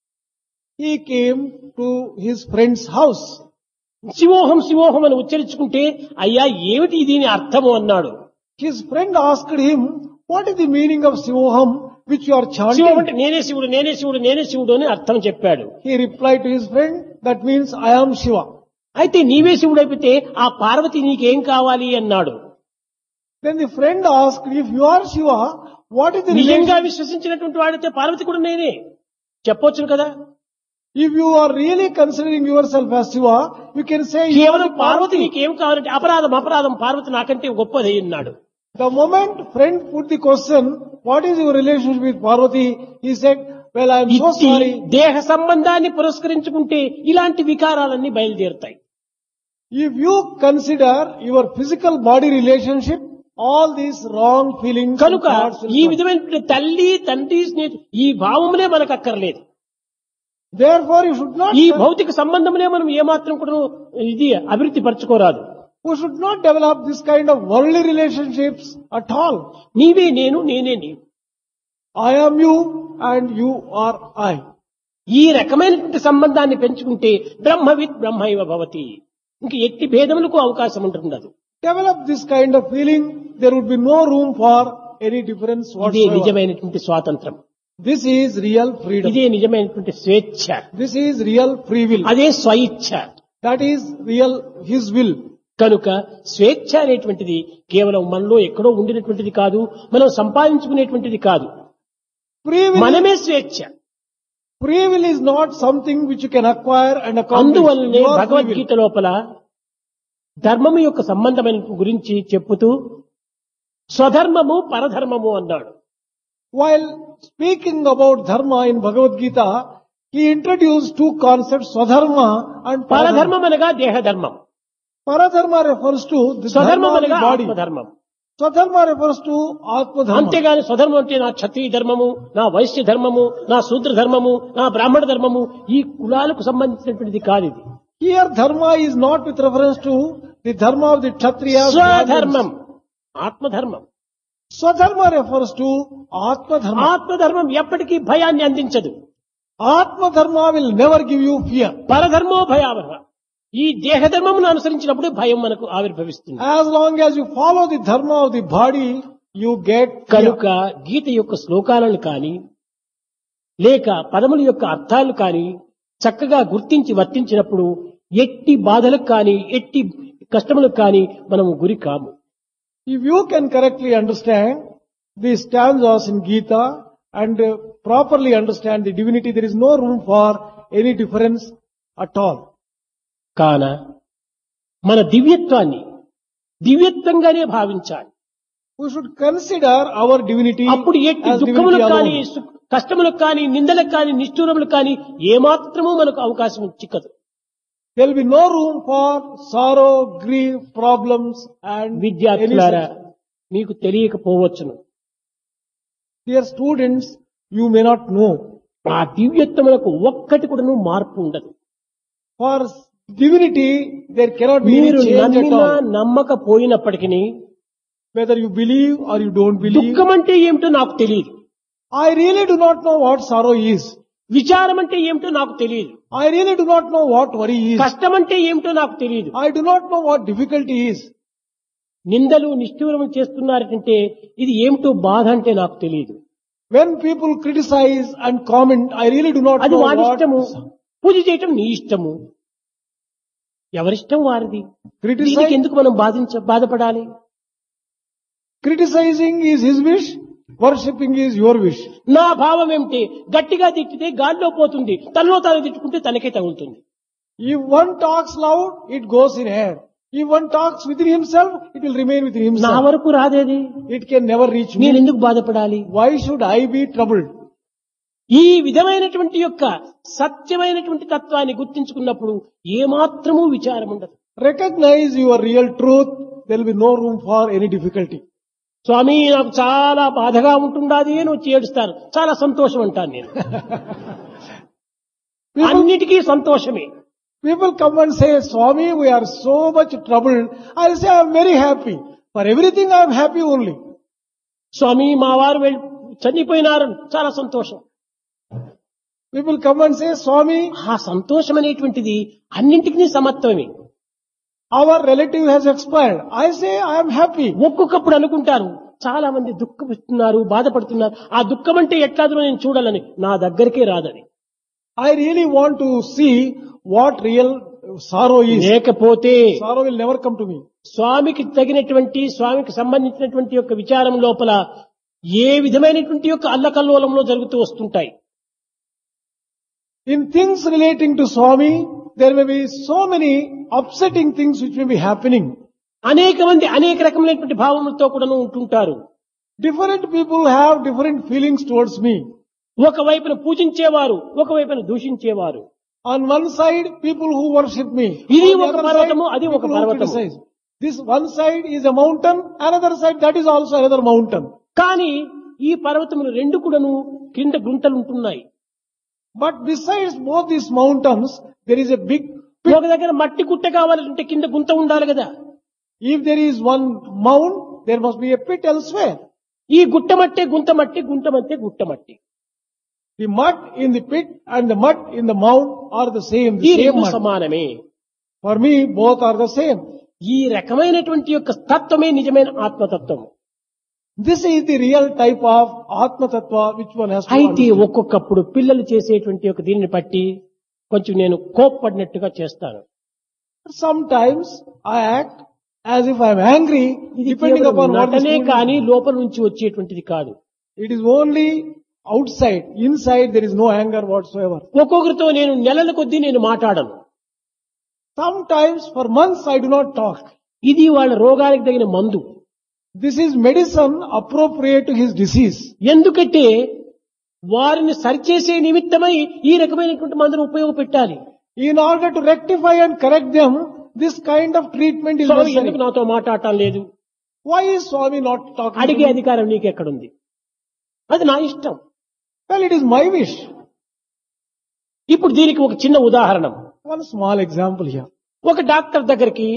He came to his friend's house. శివోహం శివోహం అని ఉచ్చరించుకుంటే అయ్యా ఏమిటి దీని అర్థము అన్నాడు. His friend asked him, what is the meaning of Sivoham which you are Shivam chanting? అంటే నేనే శివుడు, నేనే శివుడు, నేనే శివుడు అని అర్థం చెప్పాడు. He replied to his friend, that means I am Shiva. అయితే నీవే శివుడు అయిపోతే ఆ పార్వతి నీకేం కావాలి అన్నాడు. Then the friend asked, if you are Shiva, what is the నిజంగా relation? విశ్వసించినటువంటి వాడితే పార్వతి కూడా నేనే చెప్పొచ్చును కదా. If you are really considering yourself as Shiva, you can say, you కేవలం are పార్వతి Parvati. నీకేం కావాలంటే అపరాధం అపరాధం పార్వతి నాకంటే గొప్పది అన్నాడు. The moment friend put the question, what is your relationship with Parvati? He said, well, I am so ఇట్టి sorry. దేహ సంబంధాన్ని పురస్కరించుకుంటే ఇలాంటి వికారాలన్నీ బయలుదేరుతాయి. If you consider your physical body relationship, all these wrong feelings and కనుక thoughts will ఈ come. విధమైన తల్లి తండ్రి స్నేహితుడు ఈ భావమునే మనకు అక్కర్లేదు. Therefore, you should not, ఈ భౌతిక సంబంధమునే మనం ఏమాత్రం కూడా ఇది అభివృద్ధి పరచుకోరాదు. we should not develop this kind of worldly relationships at all. నీవే నేను, నేనే నీవు. I am you and you are I. ఈ రకమైనటువంటి సంబంధాన్ని పెంచుకుంటే బ్రహ్మవిత్ బ్రహ్మైవ భవతి. ఇంక ఎట్టి భేదములకు అవకాశం ఉంటుండదు. Develop this kind of feeling, there would be no room for any difference ఇదే whatsoever. నిజమైనటువంటి స్వాతంత్రం. This is real freedom. ఇదే నిజమైనటువంటి స్వేచ్ఛ. This is real free will. అదే స్వయిచ్ఛ. That is real His will. కనుక స్వేచ్ఛ అనేటువంటిది కేవలం మనలో ఎక్కడో ఉండినటువంటిది కాదు, మనం సంపాదించుకునేటువంటిది కాదు. Free will, మనమే స్వేచ్ఛ. free will is not something which you can acquire and accomplish. అందువల్లనే You are free will. Bhagavad Gita లోపల ధర్మము యొక్క సంబంధమైన గురించి చెప్పుతూ స్వధర్మము పరధర్మము అన్నాడు. While speaking about dharma in Bhagavad Gita, he introduced two concepts, Swadharma and Paradharma. పరధర్మం అనగా దేహధర్మం, Paradharma refers to the dharma స్వధర్మం of the అనగా body. ఆత్మధర్మం. Swadharma refers to Atma Dharma. అంతేగాని స్వధర్మం అంటే నా క్షత్రియ ధర్మము, నా వైశ్య ధర్మము, నా శూద్ర ధర్మము, నా బ్రాహ్మణ ధర్మము, ఈ కులాలకు సంబంధించినటువంటిది కాదు ఇది. Here dharma is not with reference to the dharma of the Kshatriyas. స్వధర్మం, ఆత్మధర్మం. Swadharma refers to Atma Dharma. ఆత్మధర్మం ఎప్పటికీ భయాన్ని అందించదు. Atma Dharma will never give you fear. పరధర్మో భయావహ. ఈ దేహధర్మమును అనుసరించినప్పుడు భయం మనకు ఆవిర్భవిస్తుంది. As long as you follow the dharma of the body, you get fear. కనుక గీత యొక్క శ్లోకాలను కాని లేక పదముల యొక్క అర్థాలు కాని చక్కగా గుర్తించి వర్తించినప్పుడు ఎట్టి బాధలకు కాని ఎట్టి కష్టములకు కాని మనము గురి కాము. If you can correctly understand the stanzas in Gita and uh, properly understand the divinity, there is no room for any difference at all. కాన మన దివ్యత్వాన్ని దివ్యత్వంగానే భావించాలి. We should consider our divinity అప్పుడు ఎట్టి as దుఃఖములకు divinity కానీ alone. సు- కష్టములకు కానీ నిందలకు కానీ నిష్ఠూరములకు కానీ ఏమాత్రమూ మనకు అవకాశం చిక్కదు. There will be no room for sorrow, grief, problems and any విద్యార్థులారా such. మీకు తెలియకపోవచ్చును, Dear students, you may not know. ఆ దివ్యత్వములకు ఒక్కటి కూడాను మార్పు ఉండదు. For divinity, there cannot be any మీరు change at నమ్మినా all. నమ్మకపోయినప్పటికీ Whether you believe or you don't believe. దుఃఖం అంటే ఏమిటో నాకు తెలియదు, I really do not know what sorrow is. విచారం అంటే ఏమిటో నాకు తెలియదు, I really do not know what worry is. కష్టం అంటే ఏమిటో నాకు తెలియదు. I do not know what difficulty is. నిందలు నిష్ఠూరములు చేస్తున్నారంటే ఇది ఏమిటో బాధ అంటే నాకు తెలియదు. When people criticize and comment, I really do not అది know వారి ఇష్టము, what. పూజ చేయటం నీ ఇష్టము, ఎవరిష్టం వారిది. Criticize- దీనికి ఎందుకు మనం బాధించ బాధపడాలి? Criticizing is his wish, worshipping is your wish. నా భావం ఏమిటి? గట్టిగా తిట్టితే గాల్లో పోతుంది, తనలో తాను తిట్టుకుంటే తనకే తగులుతుంది. If one talks loud, it goes in air. If one talks within himself, it will remain within నా himself. వరకు రాదేది, It can never reach నేను me. ఎందుకు బాధపడాలి? Why should I be troubled? ఈ విధమైనటువంటి యొక్క సత్యమైనటువంటి తత్వాన్ని గుర్తించుకున్నప్పుడు ఏమాత్రమూ విచారం ఉండదు. Recognize your real truth. There will be no room for any difficulty. స్వామి నాకు చాలా బాధగా ఉంటుండాది అని వచ్చి ఏడుస్తాను, చాలా సంతోషం అంటాను నేను. People, అన్నిటికీ సంతోషమే. people come and say, Swami, we are so much troubled. I say, I am very happy. For everything I am happy only. స్వామి మా వారు వెళ్ళి చనిపోయినారు, చాలా సంతోషం. People come and say, Swami, ఆ సంతోషం అనేటువంటిది అన్నింటికీ సమత్వమే. our relative has expired. I say, I am happy. ఒక్కొక్కప్పుడు అనుకుంటారు చాలా మంది దుఃఖపడుతున్నారు, బాధపడుతున్నారు, ఆ దుఃఖం అంటే ఎట్లాదో నేను చూడాలని, నా దగ్గరికే రాదని. I really want to see what real sorrow is. లేకపోతే Sorrow will never come to me. స్వామికి తగినటువంటి స్వామికి సంబంధించినటువంటి యొక్క విచారం లోపల ఏ విధమైనటువంటి యొక్క అల్లకల్లోలంలో జరుగుతూ వస్తుంటాయి. In things relating to Swami, there may be so many upsetting things which may be happening. అనేక మంది అనేక రకమైనటువంటి భావములతో కూడా ఉంటుంటారు. Different people have different feelings towards me. ఒకవైపున పూజించేవారు, ఒకవైపున దూషించేవారు. On one side, people who worship me. ఇది On the ఒక other పర్వతము, side, అది ఒక people who పర్వతము. criticize. This one side is a mountain, another side that is also another mountain. కానీ ఈ పర్వతములు రెండు కూడాను కింద గుంతలు ఉంటున్నాయి. But besides both these mountains, there is a big pit. ఒక దగ్గర మట్టి గుట్ట కావాలంటే కింద గుంత ఉండాలి కదా. If there is one mound, there must be a pit elsewhere. ఈ గుట్ట మట్టే గుంత మట్టి, గుంట మట్టే గుట్ట మట్టి. The mud in the pit and the mud in the mound are the same, ఈ the same రెండు mud. సమానమే. For me, both are the same. ఈ రకమైనటువంటి యొక్క తత్వమే నిజమైన ఆత్మతత్వం. This is the real type of Atma Tattva which one has to అయితే understand. ఒక్కొక్కప్పుడు పిల్లలు చేసేటువంటి ఒక దీనిని బట్టి కొంచెం నేను కోప్పడినట్టుగా చేస్తాను. Sometimes I act as if I am angry, ఇది depending కేవలం upon what the నటనే student- కానీ లోపల నుంచి వచ్చేటువంటిది కాదు. It is only outside. Inside there is no anger whatsoever. ఒక్కొక్కరితో నేను నెలల కొద్దీ నేను మాట్లాడను. Sometimes for months I do not talk. ఇది వాళ్ళ రోగానికి తగిన మందు. This is medicine appropriate to his disease. ఎందుకంటే వారిని సరిచేసే నిమిత్తమై ఈ రకమైనటువంటి మందును ఉపయోగపెట్టాలి. In order to rectify and correct them, this kind of treatment is Swamy necessary. ఎందుకు నాతో మాట్లాడటం లేదు, Why is Swami not talking to అడిగే me? అధికారం నీకెక్కడుంది? అది నా ఇష్టం. Well, it is my wish. ఇప్పుడు దీనికి ఒక చిన్న ఉదాహరణ. One small example here. ఒక డాక్టర్ దగ్గరికి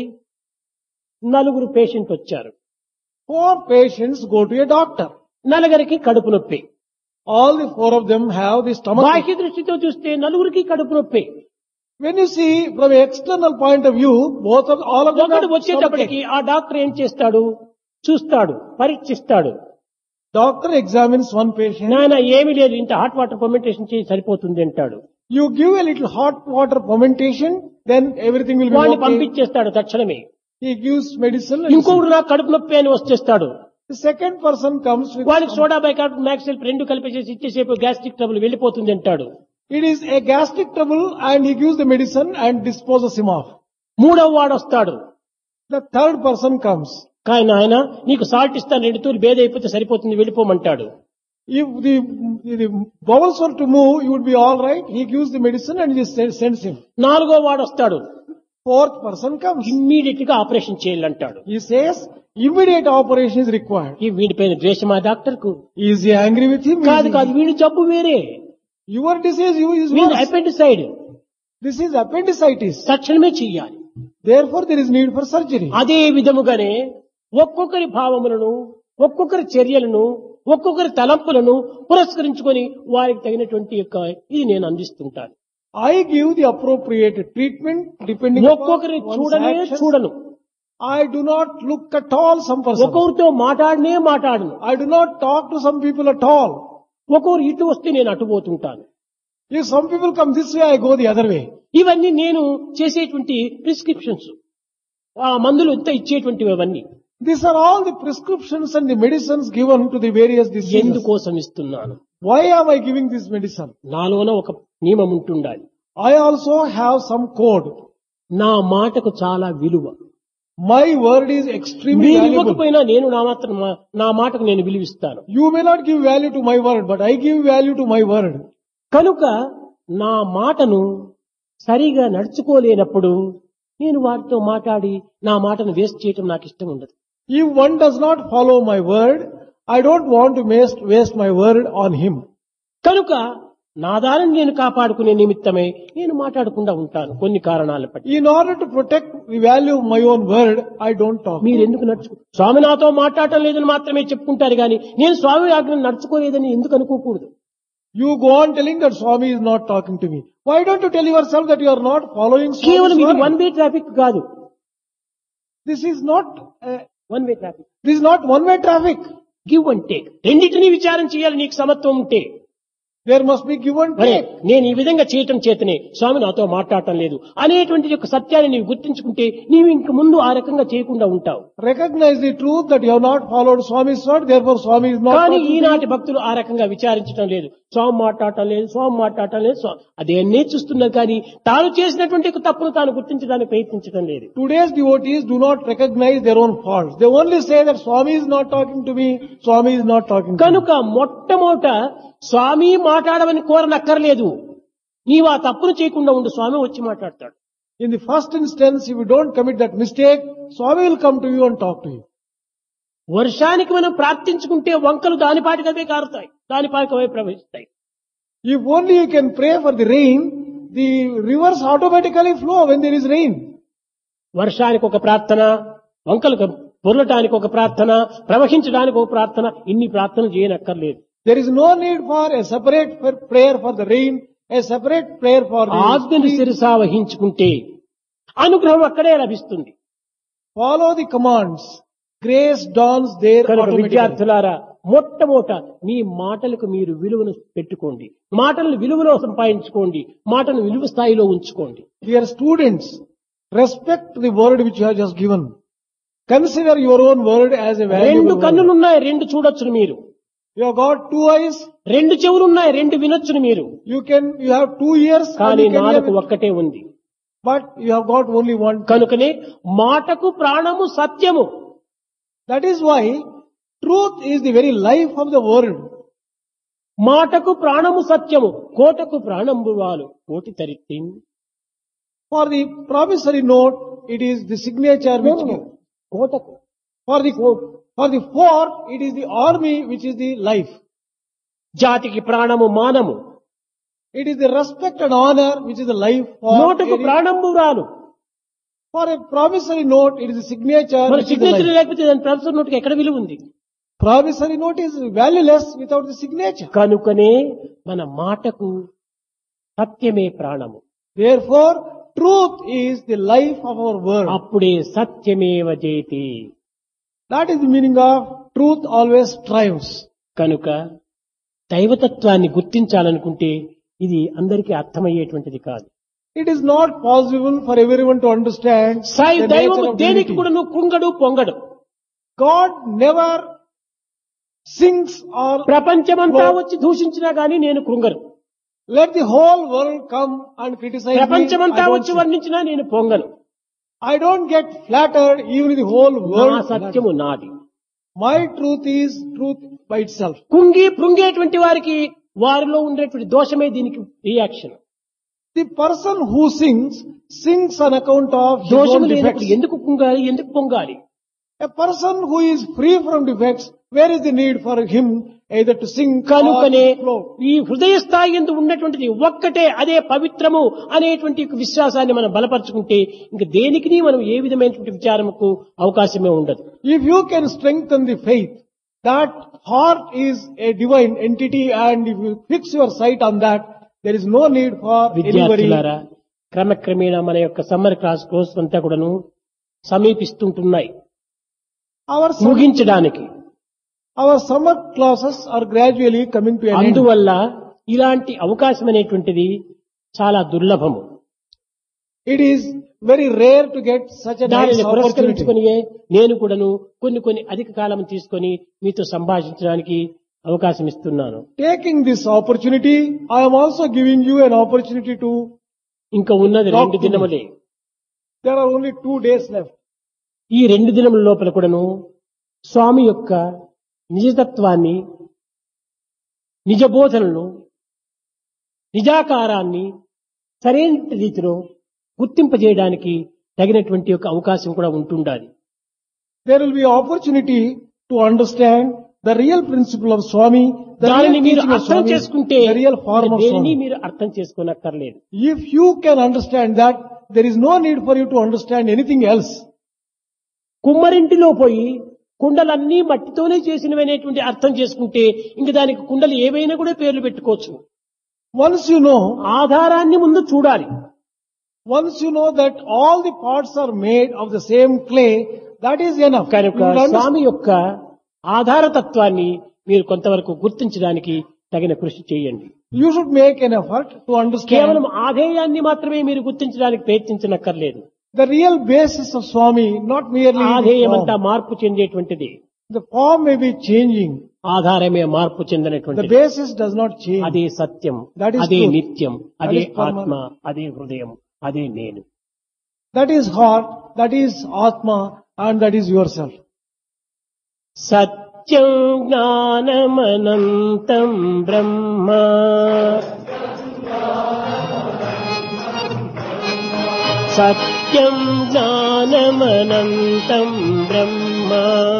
నలుగురు పేషెంట్ వచ్చారు. Four patients go to a doctor. నలుగురికి కడుపు నొప్పి. All the four of them have the stomach. బాహ్య దృష్టితో చూస్తే నలుగురికి కడుపు నొప్పి. When you see from an external point of view, both of all of them ఒకడు have వచ్చేటప్పటికి stomachache. ఆ డాక్టర్ ఏం చేస్తాడు? చూస్తాడు, పరీక్షిస్తాడు. Doctor examines one patient. నాయన ఏమీ లేదు, ఇంత హాట్ వాటర్ ఫర్మెంటేషన్ చేసి సరిపోతుంది అంటాడు. You give a little hot water fermentation, then everything will be వాడిని okay. పంపించేస్తాడు తక్షణమే. He gives medicine. And ఇంకొకడు నాకు కడుపు నొప్పి అని వచ్చేస్తాడు. the second person comes with వాడికి సోడా బైకార్బోనేట్ మ్యాక్సిల్ రెండు కలిపేసేసి ఇచ్చేసేపు గ్యాస్ట్రిక్ ట్రబుల్ వెళ్ళిపోతుంది అంటాడు. it is a gastric trouble and he gives the medicine and disposes him off. మూడవ వాడు వస్తాడు. The third person comes. కానీ ఆయన నీకు సాల్ట్ ఇస్తాను, రెండు తూరు బేద అయిపోతే సరిపోతుంది వెళ్ళిపోమంటాడు. If the, the bowels were to move, you would be all right. He gives the medicine and he send- sends him. నాలుగో వాడు వస్తాడు. Fourth person comes. ఇమ్మీడియట్ గా ఆపరేషన్ చేయాలంటాడు. He says immediate operation is required. ఈ వీడిపైన ద్వేషమా doctor కు? Is he angry with him? కాదు Is he- కాదు, వీడి జబ్బు వేరే. Your disease you is వీడి worse. అపెండిసైడ్. This is appendicitis. తక్షణమే చెయ్యాలి. Therefore there is need for surgery. అదే విధముగానే ఒక్కొక్కరి భావములను, ఒక్కొక్కరి చర్యలను, ఒక్కొక్కరి తలంపులను పురస్కరించుకొని వారికి తగినటువంటి యొక్క ఇది నేను అందిస్తుంటాను. I give the appropriate treatment depending upon ఒక్కొక్కరిని one's చూడనే actions. చూడను, I do not look at all some person. ఒక్కొక్కరితో మాట్లాడనే మాట్లాడను, I do not talk to some people at all. ఒక్కొక్కరు ఇటు వస్తే నేను అటు పోతుంటాను. If some people come this way, I go the other way. ఇవన్నీ నేను చేసేటువంటి ప్రిస్క్రిప్షన్స్, ఆ మందులు ఇంత ఇచ్చేటువంటివి అవన్నీ These are all the prescriptions and the medicines given to the various diseases. ఎందుకోసం ఇస్తున్నాను? Why am I giving this medicine? నాలోన ఒక నియమం ఉంటుండాలి. I also have some code. నా మాటకు చాలా విలువ. My word is extremely మీరు valuable. ఇవ్వకపోయినా నేను నా మాత్రం నా మాటకు నేను విలువిస్తాను. You may not give value to my word, but I give value to my word. కనుక నా మాటను సరిగా నడుచుకోలేనప్పుడు నేను వారితో మాట్లాడి నా మాటను వేస్ట్ చేయటం నాకు ఇష్టం ఉండదు. If one does not follow my word, I don't want to waste, waste my word on him. కనుక నా దానిని నేను కాపాడుకునే నిమిత్తమే నేను మాట్లాడకుండా ఉంటాను కొన్ని కారణాల బట్టి. In order to protect the value of my own word, I don't talk. మీరు ఎందుకు నడుచుకో స్వామి నాతో మాట్లాడటం లేదని మాత్రమే చెప్పుకుంటారు కానీ నేను స్వామి ఆజ్ఞను నడుచుకోలేదని ఎందుకు అనుకోకూడదు? You go on telling that Swami is not talking to me. Why don't you tell yourself that you are not following కేవలం Swami's ఇది word? వన్ వే ట్రాఫిక్ కాదు. This is not, uh, one way traffic, this is not one-way traffic. Give and take. రెండింటినీ విచారం చేయాలి నీకు సమత్వం ఉంటే. There must be give and మరి take. నేను ఈ విధంగా చేయటం చేతనే స్వామి నాతో మాట్లాడటం లేదు అనేటువంటి యొక్క సత్యాన్ని నీవు గుర్తించుకుంటే నీవు ఇంక ముందు ఆ రకంగా చేయకుండా ఉంటావు. Recognize the truth that you have not followed Swami's word, therefore Swami is not కానీ talking to ఈనాటి you. భక్తులు ఆ రకంగా విచారించడం లేదు. స్వామి మాట్లాడటం లేదు, స్వామి మాట్లాడటం లేదు, స్వామి అదేనే చూస్తున్నారు కానీ తాను చేసినటువంటి తప్పును తాను గుర్తించడానికి ప్రయత్నించడం లేదు. Today's devotees do not recognize their own faults. They only say that Swami is not talking to me, Swami is not talking to me. కనుక మొట్టమొదట స్వామి మాట్లాడమని కోరనక్కర్లేదు. నీవు ఆ తప్పును చేయకుండా ఉండు, స్వామి వచ్చి మాట్లాడతాడు. In the first instance, if you don't commit that mistake, Swami will come to you and talk to you. వర్షానికి మనం ప్రార్థించుకుంటే వంకలు దానిపాటికవే కారుతాయి, దానిపాటికవే ప్రవహిస్తాయి. If only you can pray for the rain, the rivers automatically flow when there is rain. వర్షానికి ఒక ప్రార్థన, వంకలు పొరలటానికి ఒక ప్రార్థన, ప్రవహించడానికి ఒక ప్రార్థన, ఇన్ని ప్రార్థనలు చేయనక్కర్లేదు. There is no need for a separate prayer for the rain, a separate prayer for the ఆజ్ఞను sea. శిరసా వహించుకుంటే అనుగ్రహం అక్కడే లభిస్తుంది. Follow the commands. Grace dawns there కనుక automatically. విద్యార్థులారా, మొట్టమొదట మీ మాటలకు మీరు విలువను పెట్టుకోండి, మాటలను విలువలో సంపాదించుకోండి, మాటను విలువ స్థాయిలో ఉంచుకోండి. Dear students, respect the word which you have just given. Consider your own word as a రెండు valuable word. కన్నులున్నాయి, రెండు చూడొచ్చును మీరు. You have got two eyes, రెండు చెవులున్నాయి, రెండు వినొచ్చును మీరు. you can, you have two ears, and కానీ you can hear నాలుగు it. ఒక్కటే ఉంది. But you have got only one. కనుకనే మాటకు ప్రాణము సత్యము. That is why truth is the very life of the word. మాటకు ప్రాణము సత్యము, కోటకు ప్రాణంబు వాలు కోటి తరిత్తి. For the promissory note, it is the signature which, కోటకు for the, For the fourth, it is the army which is the life. జాతికి ప్రాణము మానము. It is the respect and honor which is the life for నోటుకు any- ప్రాణము రాను. For a promissory note, it is a signature మన which is the signature life. లేకపోతే దాని promissory నోటుకి ఎక్కడ విలువ ఉంది? Promissory note is valueless without the signature. కనుకనే మన మాటకు సత్యమే ప్రాణము. Therefore, truth is the life of our word. అప్పుడే సత్యమేవ జయతి. That is the meaning of truth always triumphs. కనుక దైవతత్వాన్ని గుర్తించాలనుకుంటే ఇది అందరికీ అర్థమయ్యేటువంటిది కాదు. It is not possible for everyone to understand Sai the దైవము nature of దేనికి divinity. కూడా నువ్వు కృంగడు పొంగడు. God never sings or ప్రపంచమంతా No. వచ్చి దూషించినా గానీ నేను కృంగను. let the whole world come and criticize me. ప్రపంచమంతా I don't వచ్చి sing. వర్ణించినా నేను పొంగను. I don't get flattered even if the whole నా world. సత్యము నాది. My truth is truth by itself. కుంగి పృంగేటువంటి వారికి వారిలో ఉండేటువంటి దోషమే దీనికి reaction. The person who sings, sings on account of his దోషము own లేనప్పుడు defects. ఎందుకు కుంగాలి, ఎందుకు పొంగాలి? A person who is free from defects, where is the need for him either to sing or కనుకనే to flow? ఈ హృదయ స్థాయి ఎందు ఉన్నటువంటిది ఒక్కటే అదే పవిత్రము అనేటువంటి ఒక విశ్వాసాన్ని మనం బలపరుచుకుంటే ఇంక దేనికి మనం ఏ విధమైనటువంటి విచారముకు అవకాశమే ఉండదు. If you can strengthen the faith, that heart is a divine entity, and if you fix your sight on that, there is no need for anybody. విద్యార్థులారా, క్రమక్రమేణా మన యొక్క సమ్మర్ క్లాస్ కోర్స్ అంతా కూడాను సమీపిస్తుంటున్నాయి Our sum- ముగించడానికి. our summer classes are gradually coming to an end. అందువల్ల ఇలాంటి అవకాశం అనేటువంటిది చాలా దుర్లభము. It is very rare to get such a nice దానిని opportunity. పురస్కరించుకొని నేను కూడాను కొన్ని కొన్ని అధిక కాలం తీసుకొని మీతో సంభాషించడానికి అవకాశం ఇస్తున్నాను. Taking this opportunity, I am also giving you an opportunity to. ఇంకా ఉన్నది Talk రెండు to me. దినములే. There are only two days left. ఈ రెండు దినముల లోపల కూడాను స్వామి యొక్క నిజతత్వాన్ని, నిజ బోధనను, నిజాకారాన్ని సరైన రీతిలో గుర్తింపజేయడానికి తగినటువంటి యొక్క అవకాశం కూడా ఉంటుండాలి. There will be opportunity to understand the real principle of Swami, the real దానిని మీరు teaching of అర్థం Swami, చేసుకుంటే the real form of దేనిని Swami. మీరు అర్థం చేసుకోనక్కర్లేదు. If you can understand that, there is no need for you to understand anything else. కుమ్మరింటిలో పోయి కుండలన్నీ మట్టితోనే చేసినవనేటువంటి అర్థం చేసుకుంటే ఇంక దానికి కుండలు ఏవైనా కూడా పేర్లు పెట్టుకోవచ్చు. Once you know, ఆధారాన్ని ముందు చూడాలి. once you know that all the parts are made of the same clay, that is enough. కనుక You will understand. స్వామి యొక్క ఆధారతత్వాన్ని మీరు కొంతవరకు గుర్తించడానికి తగిన కృషి చేయండి. You should make an effort to understand కేవలం ఆధేయాన్ని మాత్రమే మీరు గుర్తించడానికి ప్రయత్నించనక్కర్లేదు. the real basis of Swami, not merely the ఆధేయం అంతా form. మార్పు చెందేటువంటిది, The form may be changing. ఆధారమే మార్పు The చెందినటువంటిది. basis does not change. అదే సత్యం, That is అదే truth. నిత్యం, That అదే is permanent. ఆత్మ, అదే హృదయం, అదే నేను. That is heart, that is Atma, and that is yourself. సత్యం జ్ఞానమనంతం బ్రహ్మ, సత్యం జ్ఞానమనంతం బ్రహ్మ,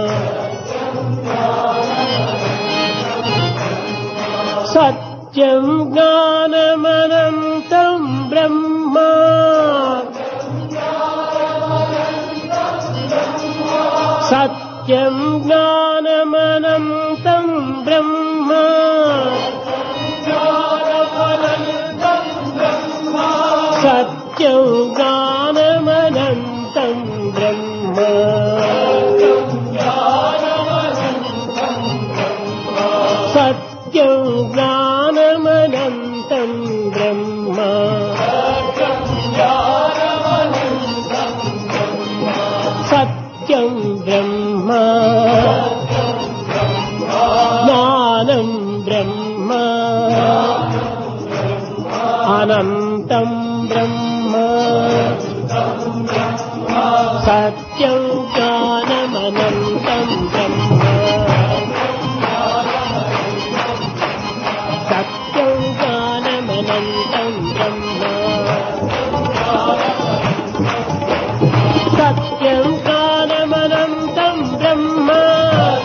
సత్యం జ్ఞానమనంతం బ్రహ్మ, సత్యం జ్ఞానమనంతం బ్రహ్మ, సత్యం జ్ఞానమనంతం బ్రహ్మ, సత్యం జ్ఞానమనంతం బ్రహ్మ, సత్యం బ్రహ్మ, జ్ఞానం బ్రహ్మ, అనంతం బ్రహ్మ, సత్యం జ్ఞానమనంతం బ్రహ్మ, సత్యం జ్ఞానమనంతం బ్రహ్మ, సత్యం జ్ఞానమనంతం బ్రహ్మ.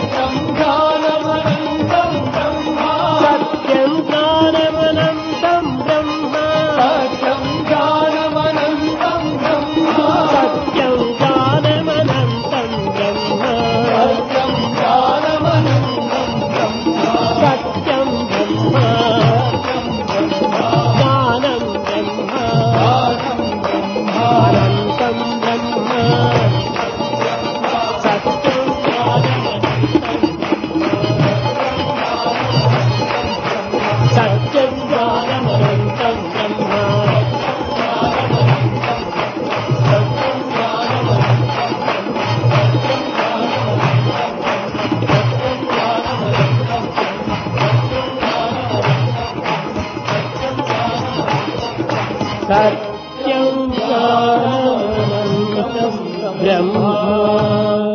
సత్యం జ్ఞానమనంతం బ్రహ్మ